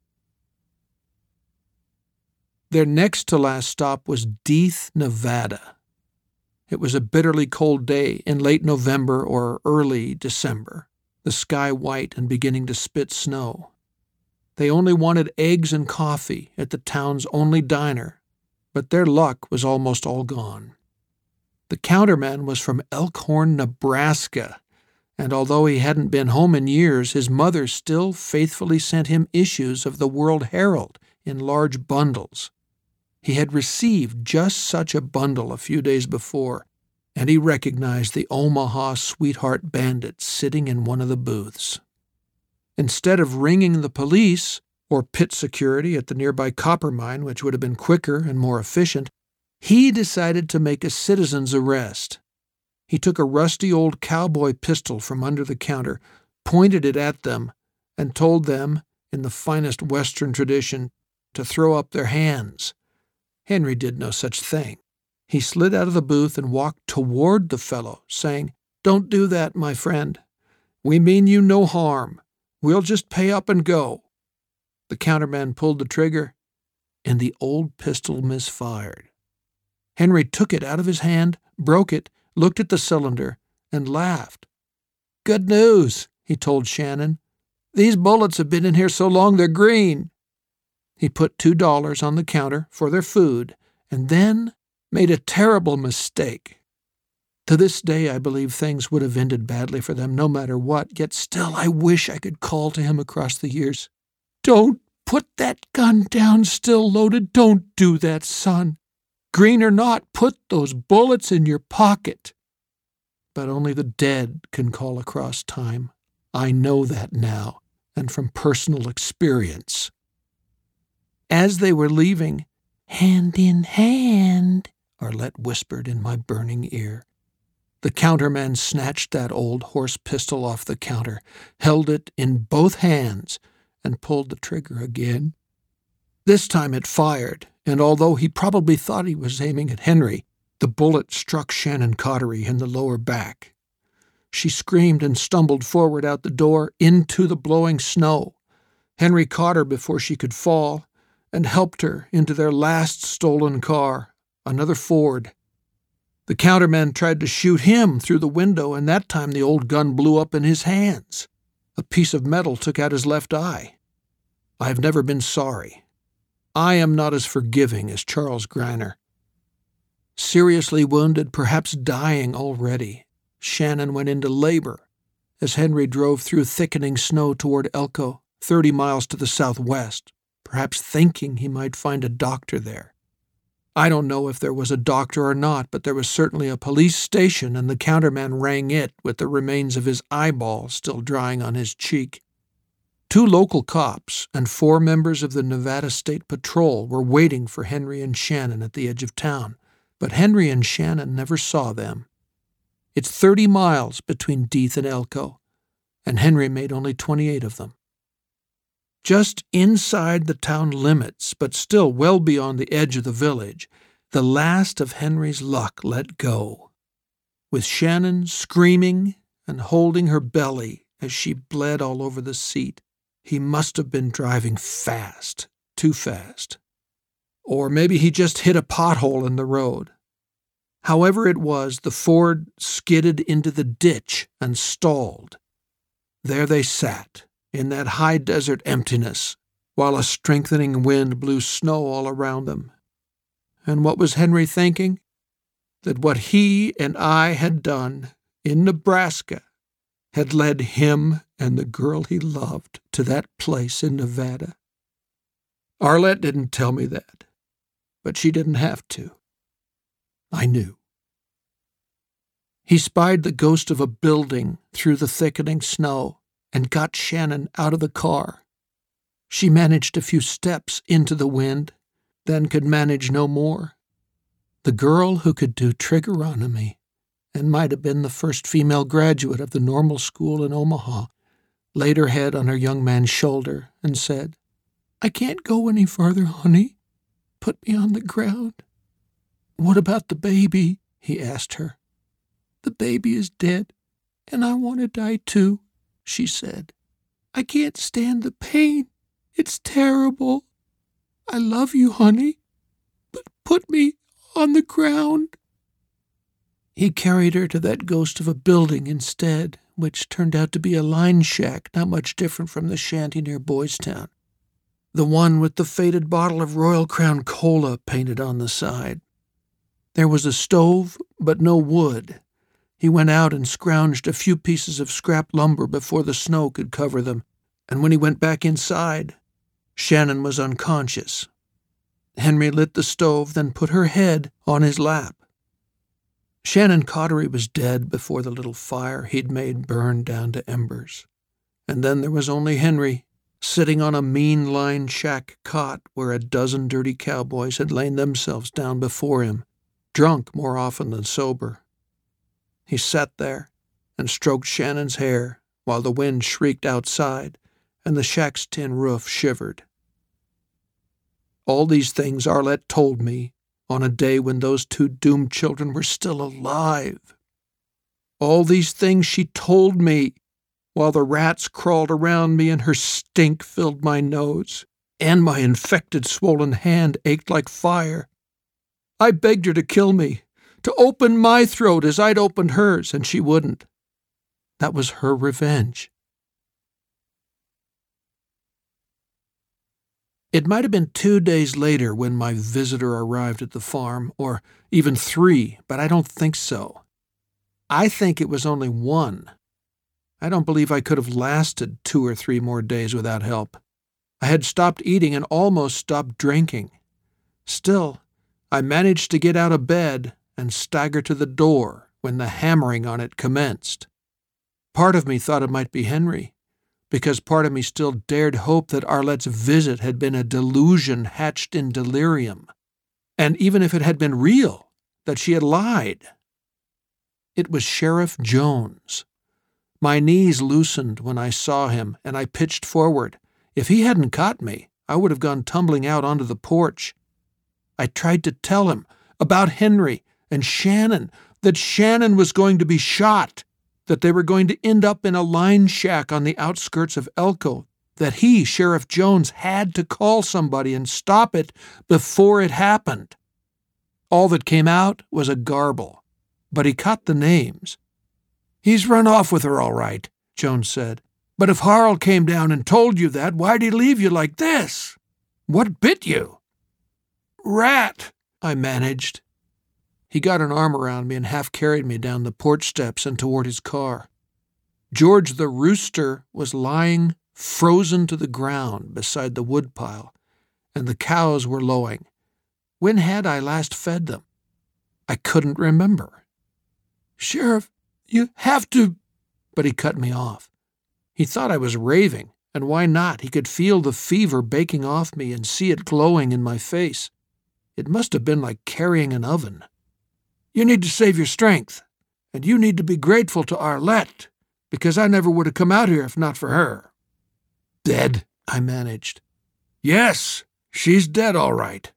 Their next to last stop was Death, Nevada. It was a bitterly cold day in late November or early December, the sky white and beginning to spit snow. They only wanted eggs and coffee at the town's only diner, but their luck was almost all gone. The counterman was from Elkhorn, Nebraska, and although he hadn't been home in years, his mother still faithfully sent him issues of the World Herald in large bundles. He had received just such a bundle a few days before, and he recognized the Omaha Sweetheart Bandits sitting in one of the booths. Instead of ringing the police or pit security at the nearby copper mine, which would have been quicker and more efficient, he decided to make a citizen's arrest. He took a rusty old cowboy pistol from under the counter, pointed it at them, and told them, in the finest Western tradition, to throw up their hands. Henry did no such thing. He slid out of the booth and walked toward the fellow, saying, "Don't do that, my friend. We mean you no harm. We'll just pay up and go." The counterman pulled the trigger, and the old pistol misfired. Henry took it out of his hand, broke it, looked at the cylinder, and laughed. "Good news," he told Shannon. These bullets have been in here so long they're green." He put $2 on the counter for their food and then made a terrible mistake. To this day, I believe things would have ended badly for them no matter what, yet still I wish I could call to him across the years, "Don't put that gun down still loaded. Don't do that, son. Green or not, put those bullets in your pocket." But only the dead can call across time. I know that now, and from personal experience. As they were leaving, "Hand in hand," Arlette whispered in my burning ear. The counterman snatched that old horse pistol off the counter, held it in both hands, and pulled the trigger again. This time it fired, and although he probably thought he was aiming at Henry, the bullet struck Shannon Cottery in the lower back. She screamed and stumbled forward out the door into the blowing snow. Henry caught her before she could fall and helped her into their last stolen car, another Ford. The counterman tried to shoot him through the window, and that time the old gun blew up in his hands. A piece of metal took out his left eye. I have never been sorry. I am not as forgiving as Charles Greiner. Seriously wounded, perhaps dying already, Shannon went into labor as Henry drove through thickening snow toward Elko, 30 miles to the southwest, perhaps thinking he might find a doctor there. I don't know if there was a doctor or not, but there was certainly a police station, and the counterman rang it with the remains of his eyeball still drying on his cheek. 2 local cops and 4 members of the Nevada State Patrol were waiting for Henry and Shannon at the edge of town, but Henry and Shannon never saw them. It's 30 miles between Death and Elko, and Henry made only 28 of them. Just inside the town limits, but still well beyond the edge of the village, the last of Henry's luck let go. With Shannon screaming and holding her belly as she bled all over the seat, he must have been driving fast, too fast. Or maybe he just hit a pothole in the road. However it was, the Ford skidded into the ditch and stalled. There they sat, in that high desert emptiness, while a strengthening wind blew snow all around them. And what was Henry thinking? That what he and I had done in Nebraska had led him and the girl he loved to that place in Nevada. Arlette didn't tell me that, but she didn't have to. I knew. He spied the ghost of a building through the thickening snow and got Shannon out of the car. She managed a few steps into the wind, then could manage no more. The girl who could do trigonometry and might have been the first female graduate of the normal school in Omaha, laid her head on her young man's shoulder and said, "I can't go any farther, honey. Put me on the ground." "What about the baby?" he asked her. "The baby is dead, and I want to die too," she said. "I can't stand the pain. It's terrible. I love you, honey, but put me on the ground." He carried her to that ghost of a building instead, which turned out to be a line shack not much different from the shanty near Boys Town, the one with the faded bottle of Royal Crown Cola painted on the side. There was a stove, but no wood. He went out and scrounged a few pieces of scrap lumber before the snow could cover them, and when he went back inside, Shannon was unconscious. Henry lit the stove, then put her head on his lap. Shannon Cottery was dead before the little fire he'd made burned down to embers. And then there was only Henry, sitting on a mean lined shack cot where a dozen dirty cowboys had lain themselves down before him, drunk more often than sober. He sat there and stroked Shannon's hair while the wind shrieked outside and the shack's tin roof shivered. All these things Arlette told me on a day when those 2 doomed children were still alive. All these things she told me while the rats crawled around me and her stink filled my nose, and my infected, swollen hand ached like fire. I begged her to kill me, to open my throat as I'd opened hers, and she wouldn't. That was her revenge. It might have been 2 days later when my visitor arrived at the farm, or even 3, but I don't think so. I think it was only 1. I don't believe I could have lasted 2 or 3 more days without help. I had stopped eating and almost stopped drinking. Still, I managed to get out of bed and stagger to the door when the hammering on it commenced. Part of me thought it might be Henry, because part of me still dared hope that Arlette's visit had been a delusion hatched in delirium, and even if it had been real, that she had lied. It was Sheriff Jones. My knees loosened when I saw him, and I pitched forward. If he hadn't caught me, I would have gone tumbling out onto the porch. I tried to tell him about Henry and Shannon, that Shannon was going to be shot, that they were going to end up in a line shack on the outskirts of Elko, that he, Sheriff Jones, had to call somebody and stop it before it happened. All that came out was a garble, but he caught the names. "He's run off with her all right," Jones said. "But if Harl came down and told you that, why'd he leave you like this? What bit you?" "Rat," I managed. He got an arm around me and half carried me down the porch steps and toward his car. George the rooster was lying frozen to the ground beside the woodpile, and the cows were lowing. When had I last fed them? I couldn't remember. "Sheriff, you have to—" But he cut me off. He thought I was raving, and why not? He could feel the fever baking off me and see it glowing in my face. It must have been like carrying an oven. "You need to save your strength, and you need to be grateful to Arlette, because I never would have come out here if not for her." "Dead," I managed. "Yes, she's dead all right."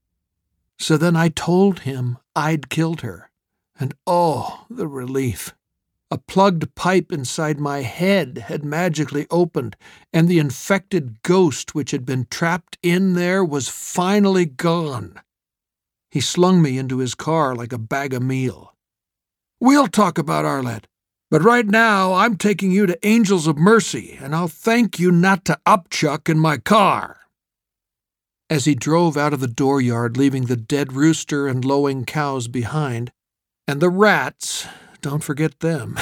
So then I told him I'd killed her, and oh, the relief. A plugged pipe inside my head had magically opened, and the infected ghost which had been trapped in there was finally gone. He slung me into his car like a bag of meal. "We'll talk about Arlette, but right now I'm taking you to Angels of Mercy, and I'll thank you not to upchuck in my car." As he drove out of the dooryard, leaving the dead rooster and lowing cows behind, and the rats, don't forget them,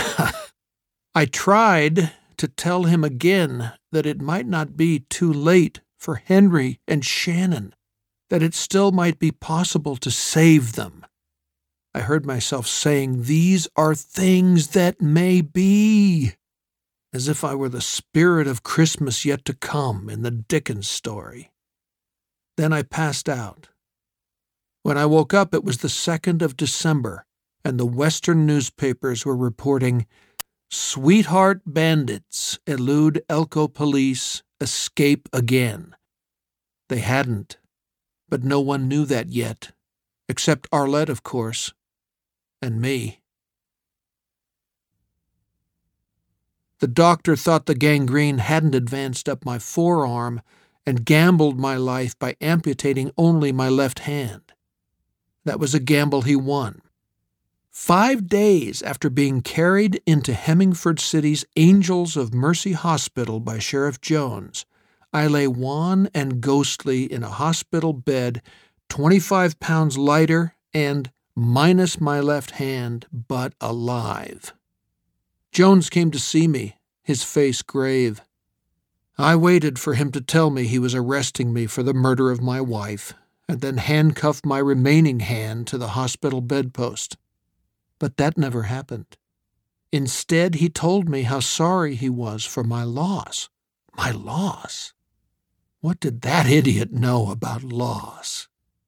I tried to tell him again that it might not be too late for Henry and Shannon, that it still might be possible to save them. I heard myself saying, "These are things that may be," as if I were the spirit of Christmas yet to come in the Dickens story. Then I passed out. When I woke up, it was the 2nd of December, and the Western newspapers were reporting, "Sweetheart bandits elude Elko police, escape again." They hadn't, but no one knew that yet, except Arlette, of course, and me. The doctor thought the gangrene hadn't advanced up my forearm and gambled my life by amputating only my left hand. That was a gamble he won. 5 days after being carried into Hemingford City's Angels of Mercy Hospital by Sheriff Jones, I lay wan and ghostly in a hospital bed, 25 pounds lighter and minus my left hand, but alive. Jones came to see me, his face grave. I waited for him to tell me he was arresting me for the murder of my wife, and then handcuffed my remaining hand to the hospital bedpost. But that never happened. Instead, he told me how sorry he was for my loss. My loss? What did that idiot know about loss?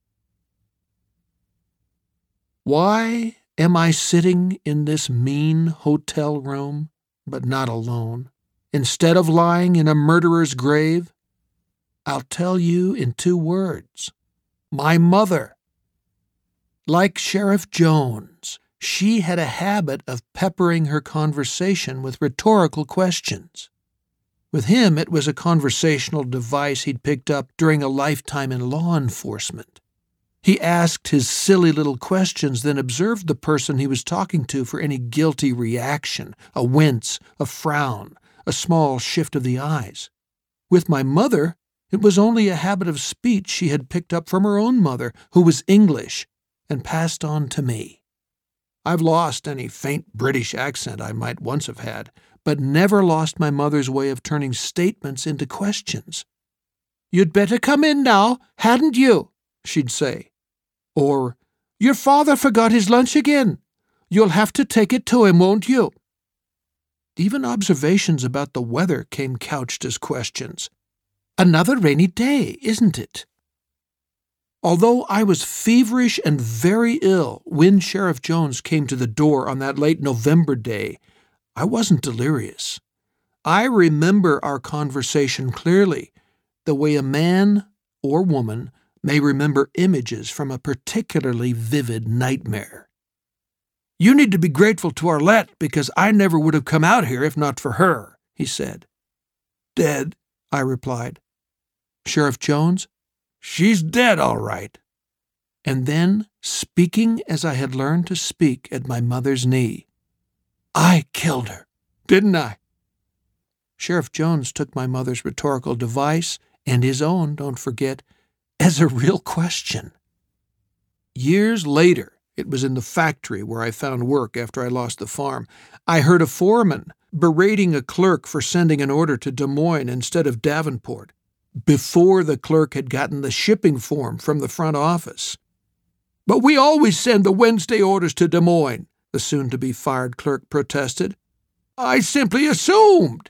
Why am I sitting in this mean hotel room, but not alone, instead of lying in a murderer's grave? I'll tell you in 2 words. My mother. Like Sheriff Jones, she had a habit of peppering her conversation with rhetorical questions. With him, it was a conversational device he'd picked up during a lifetime in law enforcement. He asked his silly little questions, then observed the person he was talking to for any guilty reaction, a wince, a frown, a small shift of the eyes. With my mother, It was only a habit of speech she had picked up from her own mother, who was English, and passed on to me. I've lost any faint British accent I might once have had, but never lost my mother's way of turning statements into questions. "You'd better come in now, hadn't you?" she'd say. Or, "Your father forgot his lunch again. You'll have to take it to him, won't you?" Even observations about the weather came couched as questions. "Another rainy day, isn't it?" Although I was feverish and very ill when Sheriff Jones came to the door on that late November day, I wasn't delirious. I remember our conversation clearly, the way a man or woman may remember images from a particularly vivid nightmare. "You need to be grateful to Arlette, because I never would have come out here if not for her," he said. "Dead," I replied. "Sheriff Jones?" "She's dead, all right." And then, speaking as I had learned to speak at my mother's knee, "I killed her, didn't I?" Sheriff Jones took my mother's rhetorical device, and his own, don't forget, as a real question. Years later, it was in the factory where I found work after I lost the farm, I heard a foreman berating a clerk for sending an order to Des Moines instead of Davenport, before the clerk had gotten the shipping form from the front office. "But we always send the Wednesday orders to Des Moines," the soon-to-be-fired clerk protested. "I simply assumed."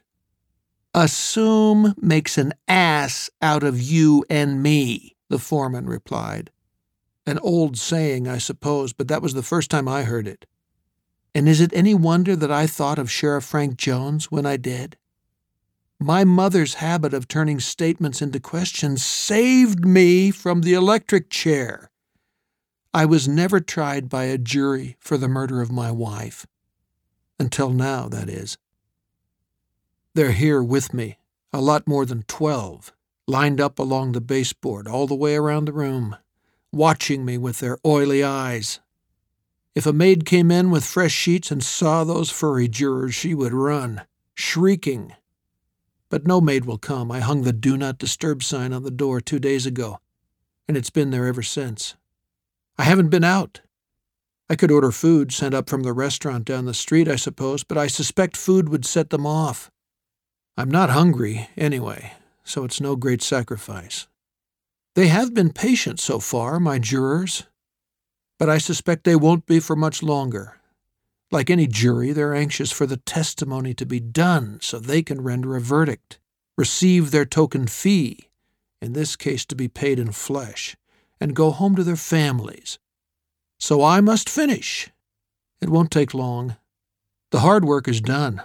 "Assume makes an ass out of you and me," the foreman replied. An old saying, I suppose, but that was the first time I heard it. And is it any wonder that I thought of Sheriff Frank Jones when I did? My mother's habit of turning statements into questions saved me from the electric chair. I was never tried by a jury for the murder of my wife. Until now, that is. They're here with me, a lot more than 12, lined up along the baseboard all the way around the room, watching me with their oily eyes. If a maid came in with fresh sheets and saw those furry jurors, she would run, shrieking. But no maid will come. I hung the Do Not Disturb sign on the door 2 days ago, and it's been there ever since. I haven't been out. I could order food sent up from the restaurant down the street, I suppose, but I suspect food would set them off. I'm not hungry, anyway, so it's no great sacrifice. They have been patient so far, my jurors, but I suspect they won't be for much longer. Like any jury, they're anxious for the testimony to be done so they can render a verdict, receive their token fee, in this case to be paid in flesh, and go home to their families. So I must finish. It won't take long. The hard work is done.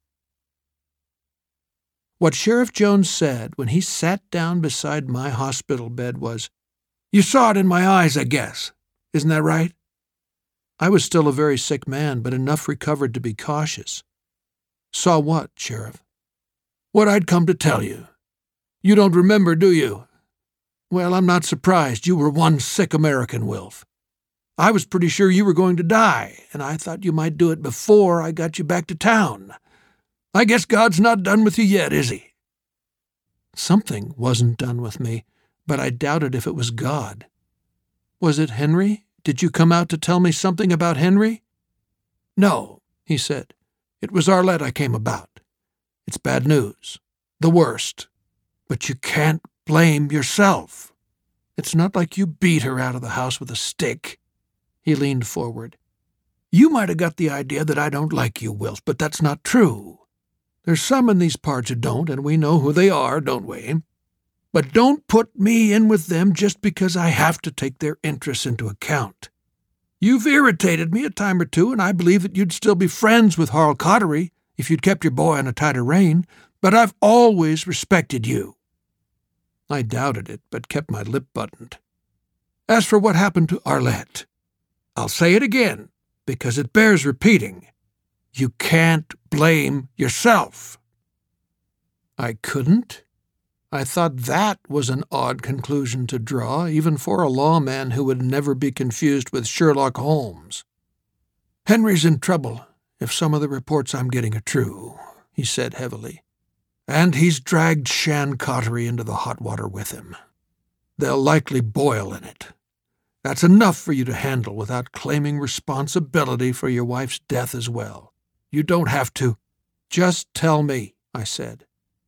What Sheriff Jones said when he sat down beside my hospital bed was, "You saw it in my eyes, I guess. Isn't that right?" I was still a very sick man, but enough recovered to be cautious. "Saw what, Sheriff?" "What I'd come to tell you. You don't remember, do you? Well, I'm not surprised. You were one sick American, Wilf. I was pretty sure you were going to die, and I thought you might do it before I got you back to town. I guess God's not done with you yet, is he?" Something wasn't done with me, but I doubted if it was God. "Was it Henry? Did you come out to tell me something about Henry?" "No," he said. "It was Arlette I came about. It's bad news. The worst. But you can't blame yourself. It's not like you beat her out of the house with a stick." He leaned forward. "You might have got the idea that I don't like you, Wilf, but that's not true. There's some in these parts who don't, and we know who they are, don't we? But don't put me in with them just because I have to take their interests into account. You've irritated me a time or two, and I believe that you'd still be friends with Harl Cottery if you'd kept your boy on a tighter rein, but I've always respected you." I doubted it, but kept my lip buttoned. "As for what happened to Arlette, I'll say it again, because it bears repeating. You can't blame yourself." I couldn't? I thought that was an odd conclusion to draw, even for a lawman who would never be confused with Sherlock Holmes. "Henry's in trouble, if some of the reports I'm getting are true," he said heavily. And he's dragged Shan Cottery into the hot water with him. They'll likely boil in it. That's enough for you to handle without claiming responsibility for your wife's death as well. You don't have to. Just tell me, I said.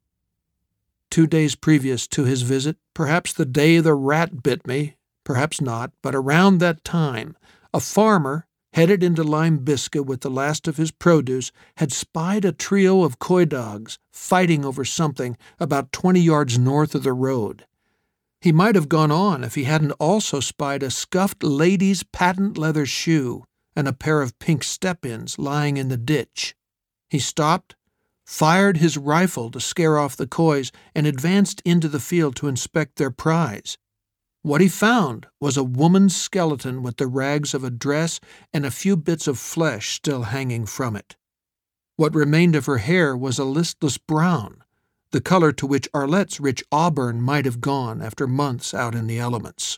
2 days previous to his visit, perhaps the day the rat bit me, perhaps not, but around that time, a farmer, headed into Lime Biscuit with the last of his produce, had spied a trio of coy dogs fighting over something about 20 yards north of the road. He might have gone on if he hadn't also spied a scuffed lady's patent leather shoe and a pair of pink step-ins lying in the ditch. He stopped, fired his rifle to scare off the coys, and advanced into the field to inspect their prize. What he found was a woman's skeleton with the rags of a dress and a few bits of flesh still hanging from it. What remained of her hair was a listless brown, the color to which Arlette's rich auburn might have gone after months out in the elements.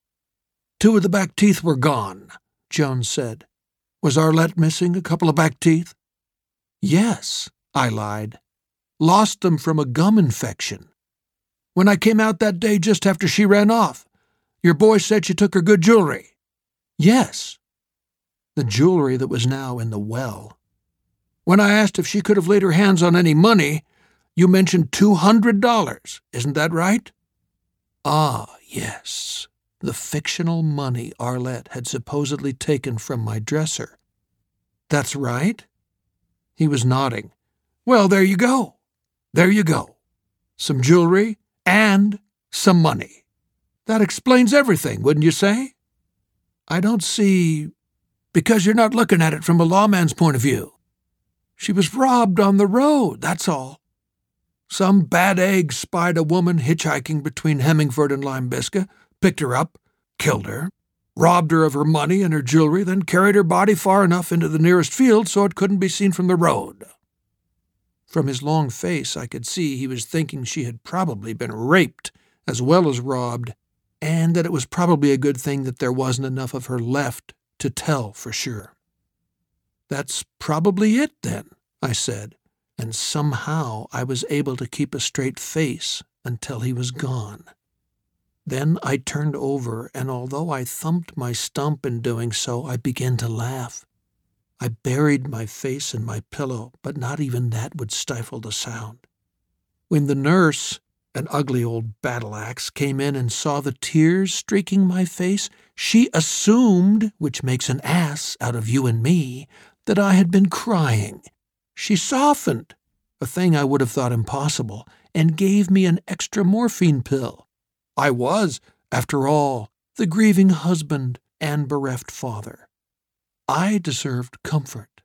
2 of the back teeth were gone, Jones said. Was Arlette missing a couple of back teeth? Yes, I lied. Lost them from a gum infection. When I came out that day just after she ran off, your boy said she took her good jewelry. Yes. The jewelry that was now in the well. When I asked if she could have laid her hands on any money, you mentioned $200. Isn't that right? Ah, yes. The fictional money Arlette had supposedly taken from my dresser. That's right. He was nodding. Well, there you go. There you go. Some jewelry and some money. That explains everything, wouldn't you say? I don't see... Because you're not looking at it from a lawman's point of view. She was robbed on the road, that's all. Some bad egg spied a woman hitchhiking between Hemmingford and Lime Biscuit, picked her up, killed her, robbed her of her money and her jewelry, then carried her body far enough into the nearest field so it couldn't be seen from the road. From his long face, I could see he was thinking she had probably been raped as well as robbed, and that it was probably a good thing that there wasn't enough of her left to tell for sure. That's probably it, then, I said, and somehow I was able to keep a straight face until he was gone. Then I turned over, and although I thumped my stump in doing so, I began to laugh. I buried my face in my pillow, but not even that would stifle the sound. When the nurse, an ugly old battle-axe, came in and saw the tears streaking my face, she assumed, which makes an ass out of you and me, that I had been crying. She softened, a thing I would have thought impossible, and gave me an extra morphine pill. I was, after all, the grieving husband and bereft father. I deserved comfort.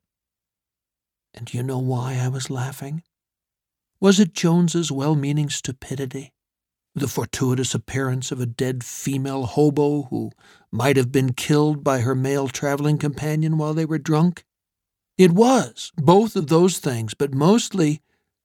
And you know why I was laughing? Was it Jones's well-meaning stupidity? The fortuitous appearance of a dead female hobo who might have been killed by her male traveling companion while they were drunk? It was both of those things, but mostly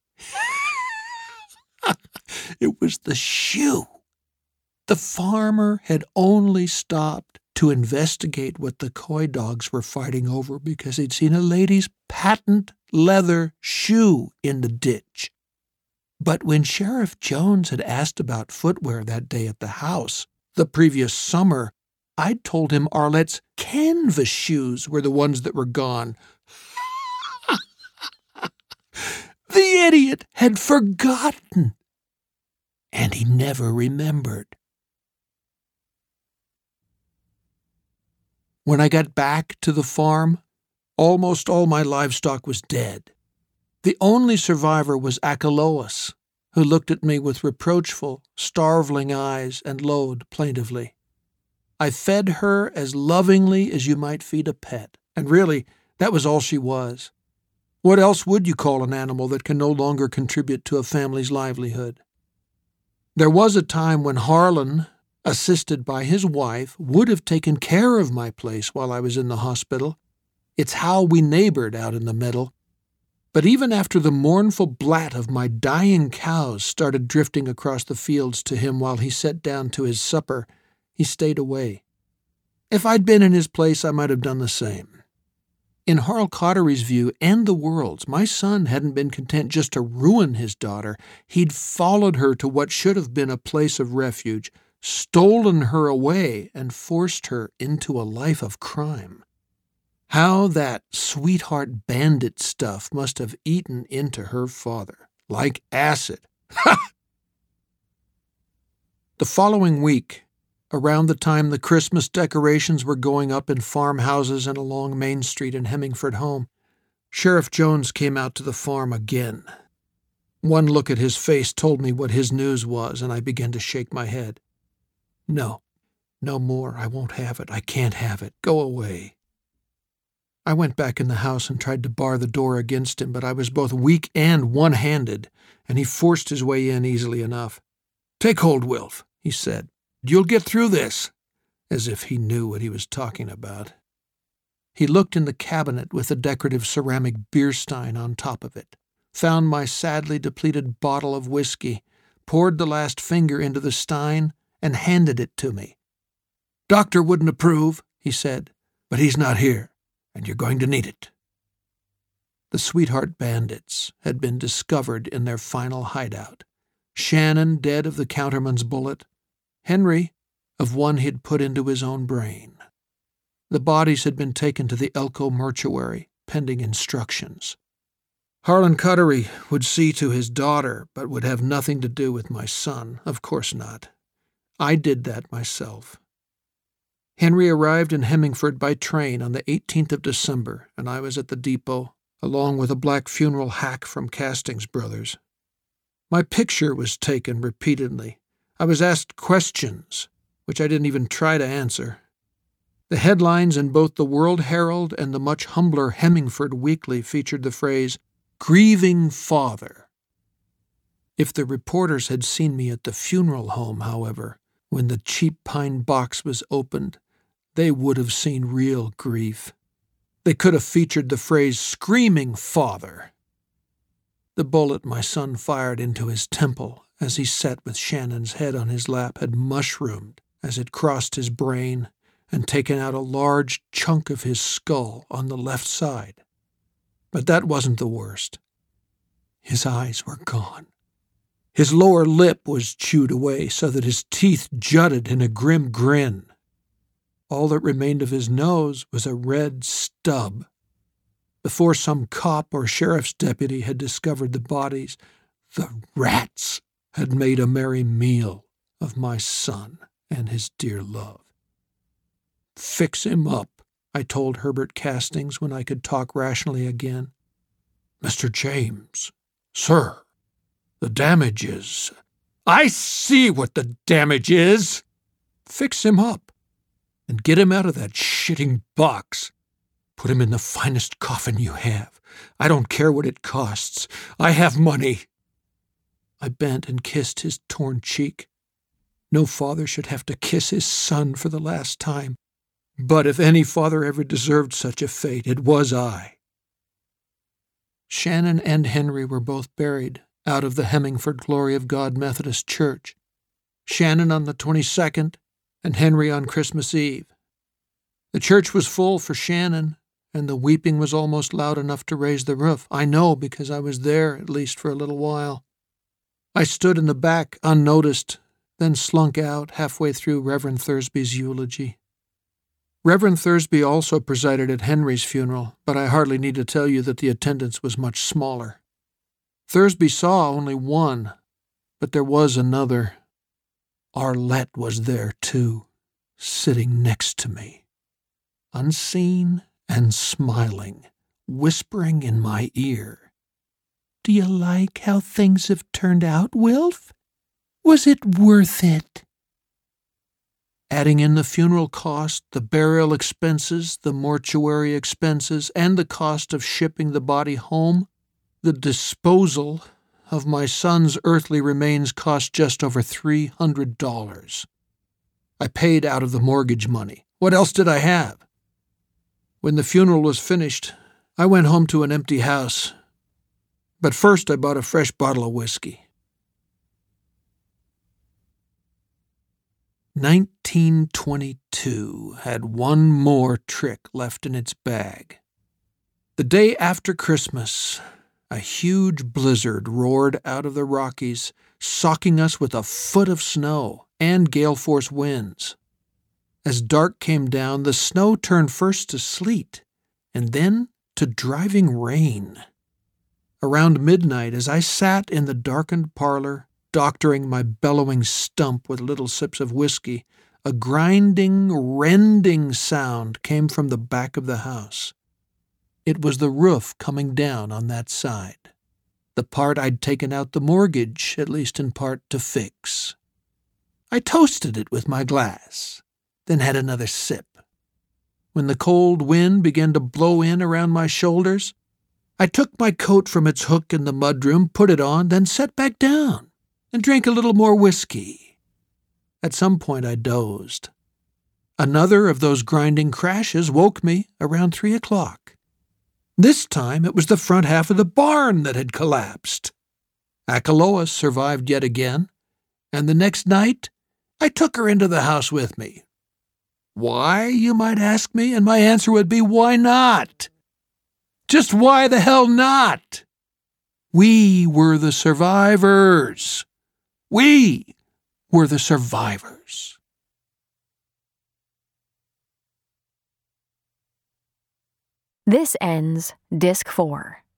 it was the shoe. The farmer had only stopped to investigate what the coy dogs were fighting over because he'd seen a lady's patent leather shoe in the ditch. But when Sheriff Jones had asked about footwear that day at the house, the previous summer, I'd told him Arlette's canvas shoes were the ones that were gone. The idiot had forgotten, and he never remembered. When I got back to the farm, almost all my livestock was dead. The only survivor was Achelous, who looked at me with reproachful, starveling eyes and lowed plaintively. I fed her as lovingly as you might feed a pet, and really, that was all she was. What else would you call an animal that can no longer contribute to a family's livelihood? There was a time when Harlan, assisted by his wife, would have taken care of my place while I was in the hospital. It's how we neighbored out in the middle. But even after the mournful blat of my dying cows started drifting across the fields to him while he sat down to his supper, he stayed away. If I'd been in his place, I might have done the same. In Harl Cottery's view, and the world's, my son hadn't been content just to ruin his daughter. He'd followed her to what should have been a place of refuge, stolen her away, and forced her into a life of crime. How that sweetheart bandit stuff must have eaten into her father, like acid. Ha! The following week, around the time the Christmas decorations were going up in farmhouses and along Main Street in Hemingford home, Sheriff Jones came out to the farm again. One look at his face told me what his news was, and I began to shake my head. No more. I won't have it. I can't have it. Go away. I went back in the house and tried to bar the door against him, but I was both weak and one-handed, and he forced his way in easily enough. "Take hold, Wilf," he said. "You'll get through this," as if he knew what he was talking about. He looked in the cabinet with the decorative ceramic beer stein on top of it, found my sadly depleted bottle of whiskey, poured the last finger into the stein, and handed it to me. "Doctor wouldn't approve," he said, "but he's not here, and you're going to need it." The Sweetheart Bandits had been discovered in their final hideout. Shannon dead of the counterman's bullet, Henry of one he'd put into his own brain. The bodies had been taken to the Elko mortuary, pending instructions. Harlan Cottery would see to his daughter, but would have nothing to do with my son. Of course not. I did that myself. Henry arrived in Hemingford by train on the 18th of December, and I was at the depot, along with a black funeral hack from Castings Brothers. My picture was taken repeatedly. I was asked questions, which I didn't even try to answer. The headlines in both the World Herald and the much humbler Hemingford Weekly featured the phrase, "Grieving Father." If the reporters had seen me at the funeral home, however, when the cheap pine box was opened, they would have seen real grief. They could have featured the phrase, "Screaming Father." The bullet my son fired into his temple as he sat with Shannon's head on his lap had mushroomed as it crossed his brain and taken out a large chunk of his skull on the left side. But that wasn't the worst. His eyes were gone. His lower lip was chewed away so that his teeth jutted in a grim grin. All that remained of his nose was a red stub. Before some cop or sheriff's deputy had discovered the bodies, the rats had made a merry meal of my son and his dear love. "Fix him up," I told Herbert Castings when I could talk rationally again. "Mr. James, sir, the damage is—" "I see what the damage is!" "Fix him up and get him out of that shitting box. Put him in the finest coffin you have. I don't care what it costs. I have money." I bent and kissed his torn cheek. No father should have to kiss his son for the last time. But if any father ever deserved such a fate, it was I. Shannon and Henry were both buried out of the Hemingford Glory of God Methodist Church. Shannon on the 22nd and Henry on Christmas Eve. The church was full for Shannon, and the weeping was almost loud enough to raise the roof. I know because I was there, at least for a little while. I stood in the back unnoticed, then slunk out halfway through Reverend Thursby's eulogy. Reverend Thursby also presided at Henry's funeral, but I hardly need to tell you that the attendance was much smaller. Thursby saw only one, but there was another. Arlette was there, too, sitting next to me, unseen and smiling, whispering in my ear, "Do you like how things have turned out, Wilf? Was it worth it?" Adding in the funeral cost, the burial expenses, the mortuary expenses, and the cost of shipping the body home, the disposal of my son's earthly remains cost just over $300. I paid out of the mortgage money. What else did I have? When the funeral was finished, I went home to an empty house. But first I bought a fresh bottle of whiskey. 1922 had one more trick left in its bag. The day after Christmas, a huge blizzard roared out of the Rockies, socking us with a foot of snow and gale-force winds. As dark came down, the snow turned first to sleet and then to driving rain. Around midnight, as I sat in the darkened parlor, doctoring my bellowing stump with little sips of whiskey, a grinding, rending sound came from the back of the house. It was the roof coming down on that side, the part I'd taken out the mortgage, at least in part, to fix. I toasted it with my glass, then had another sip. When the cold wind began to blow in around my shoulders, I took my coat from its hook in the mudroom, put it on, then sat back down and drank a little more whiskey. At some point I dozed. Another of those grinding crashes woke me around 3 o'clock. This time it was the front half of the barn that had collapsed. Akaloa survived yet again, and the next night I took her into the house with me. Why, you might ask me, and my answer would be, why not? Just why the hell not? We were the survivors. We were the survivors. This ends Disc 4.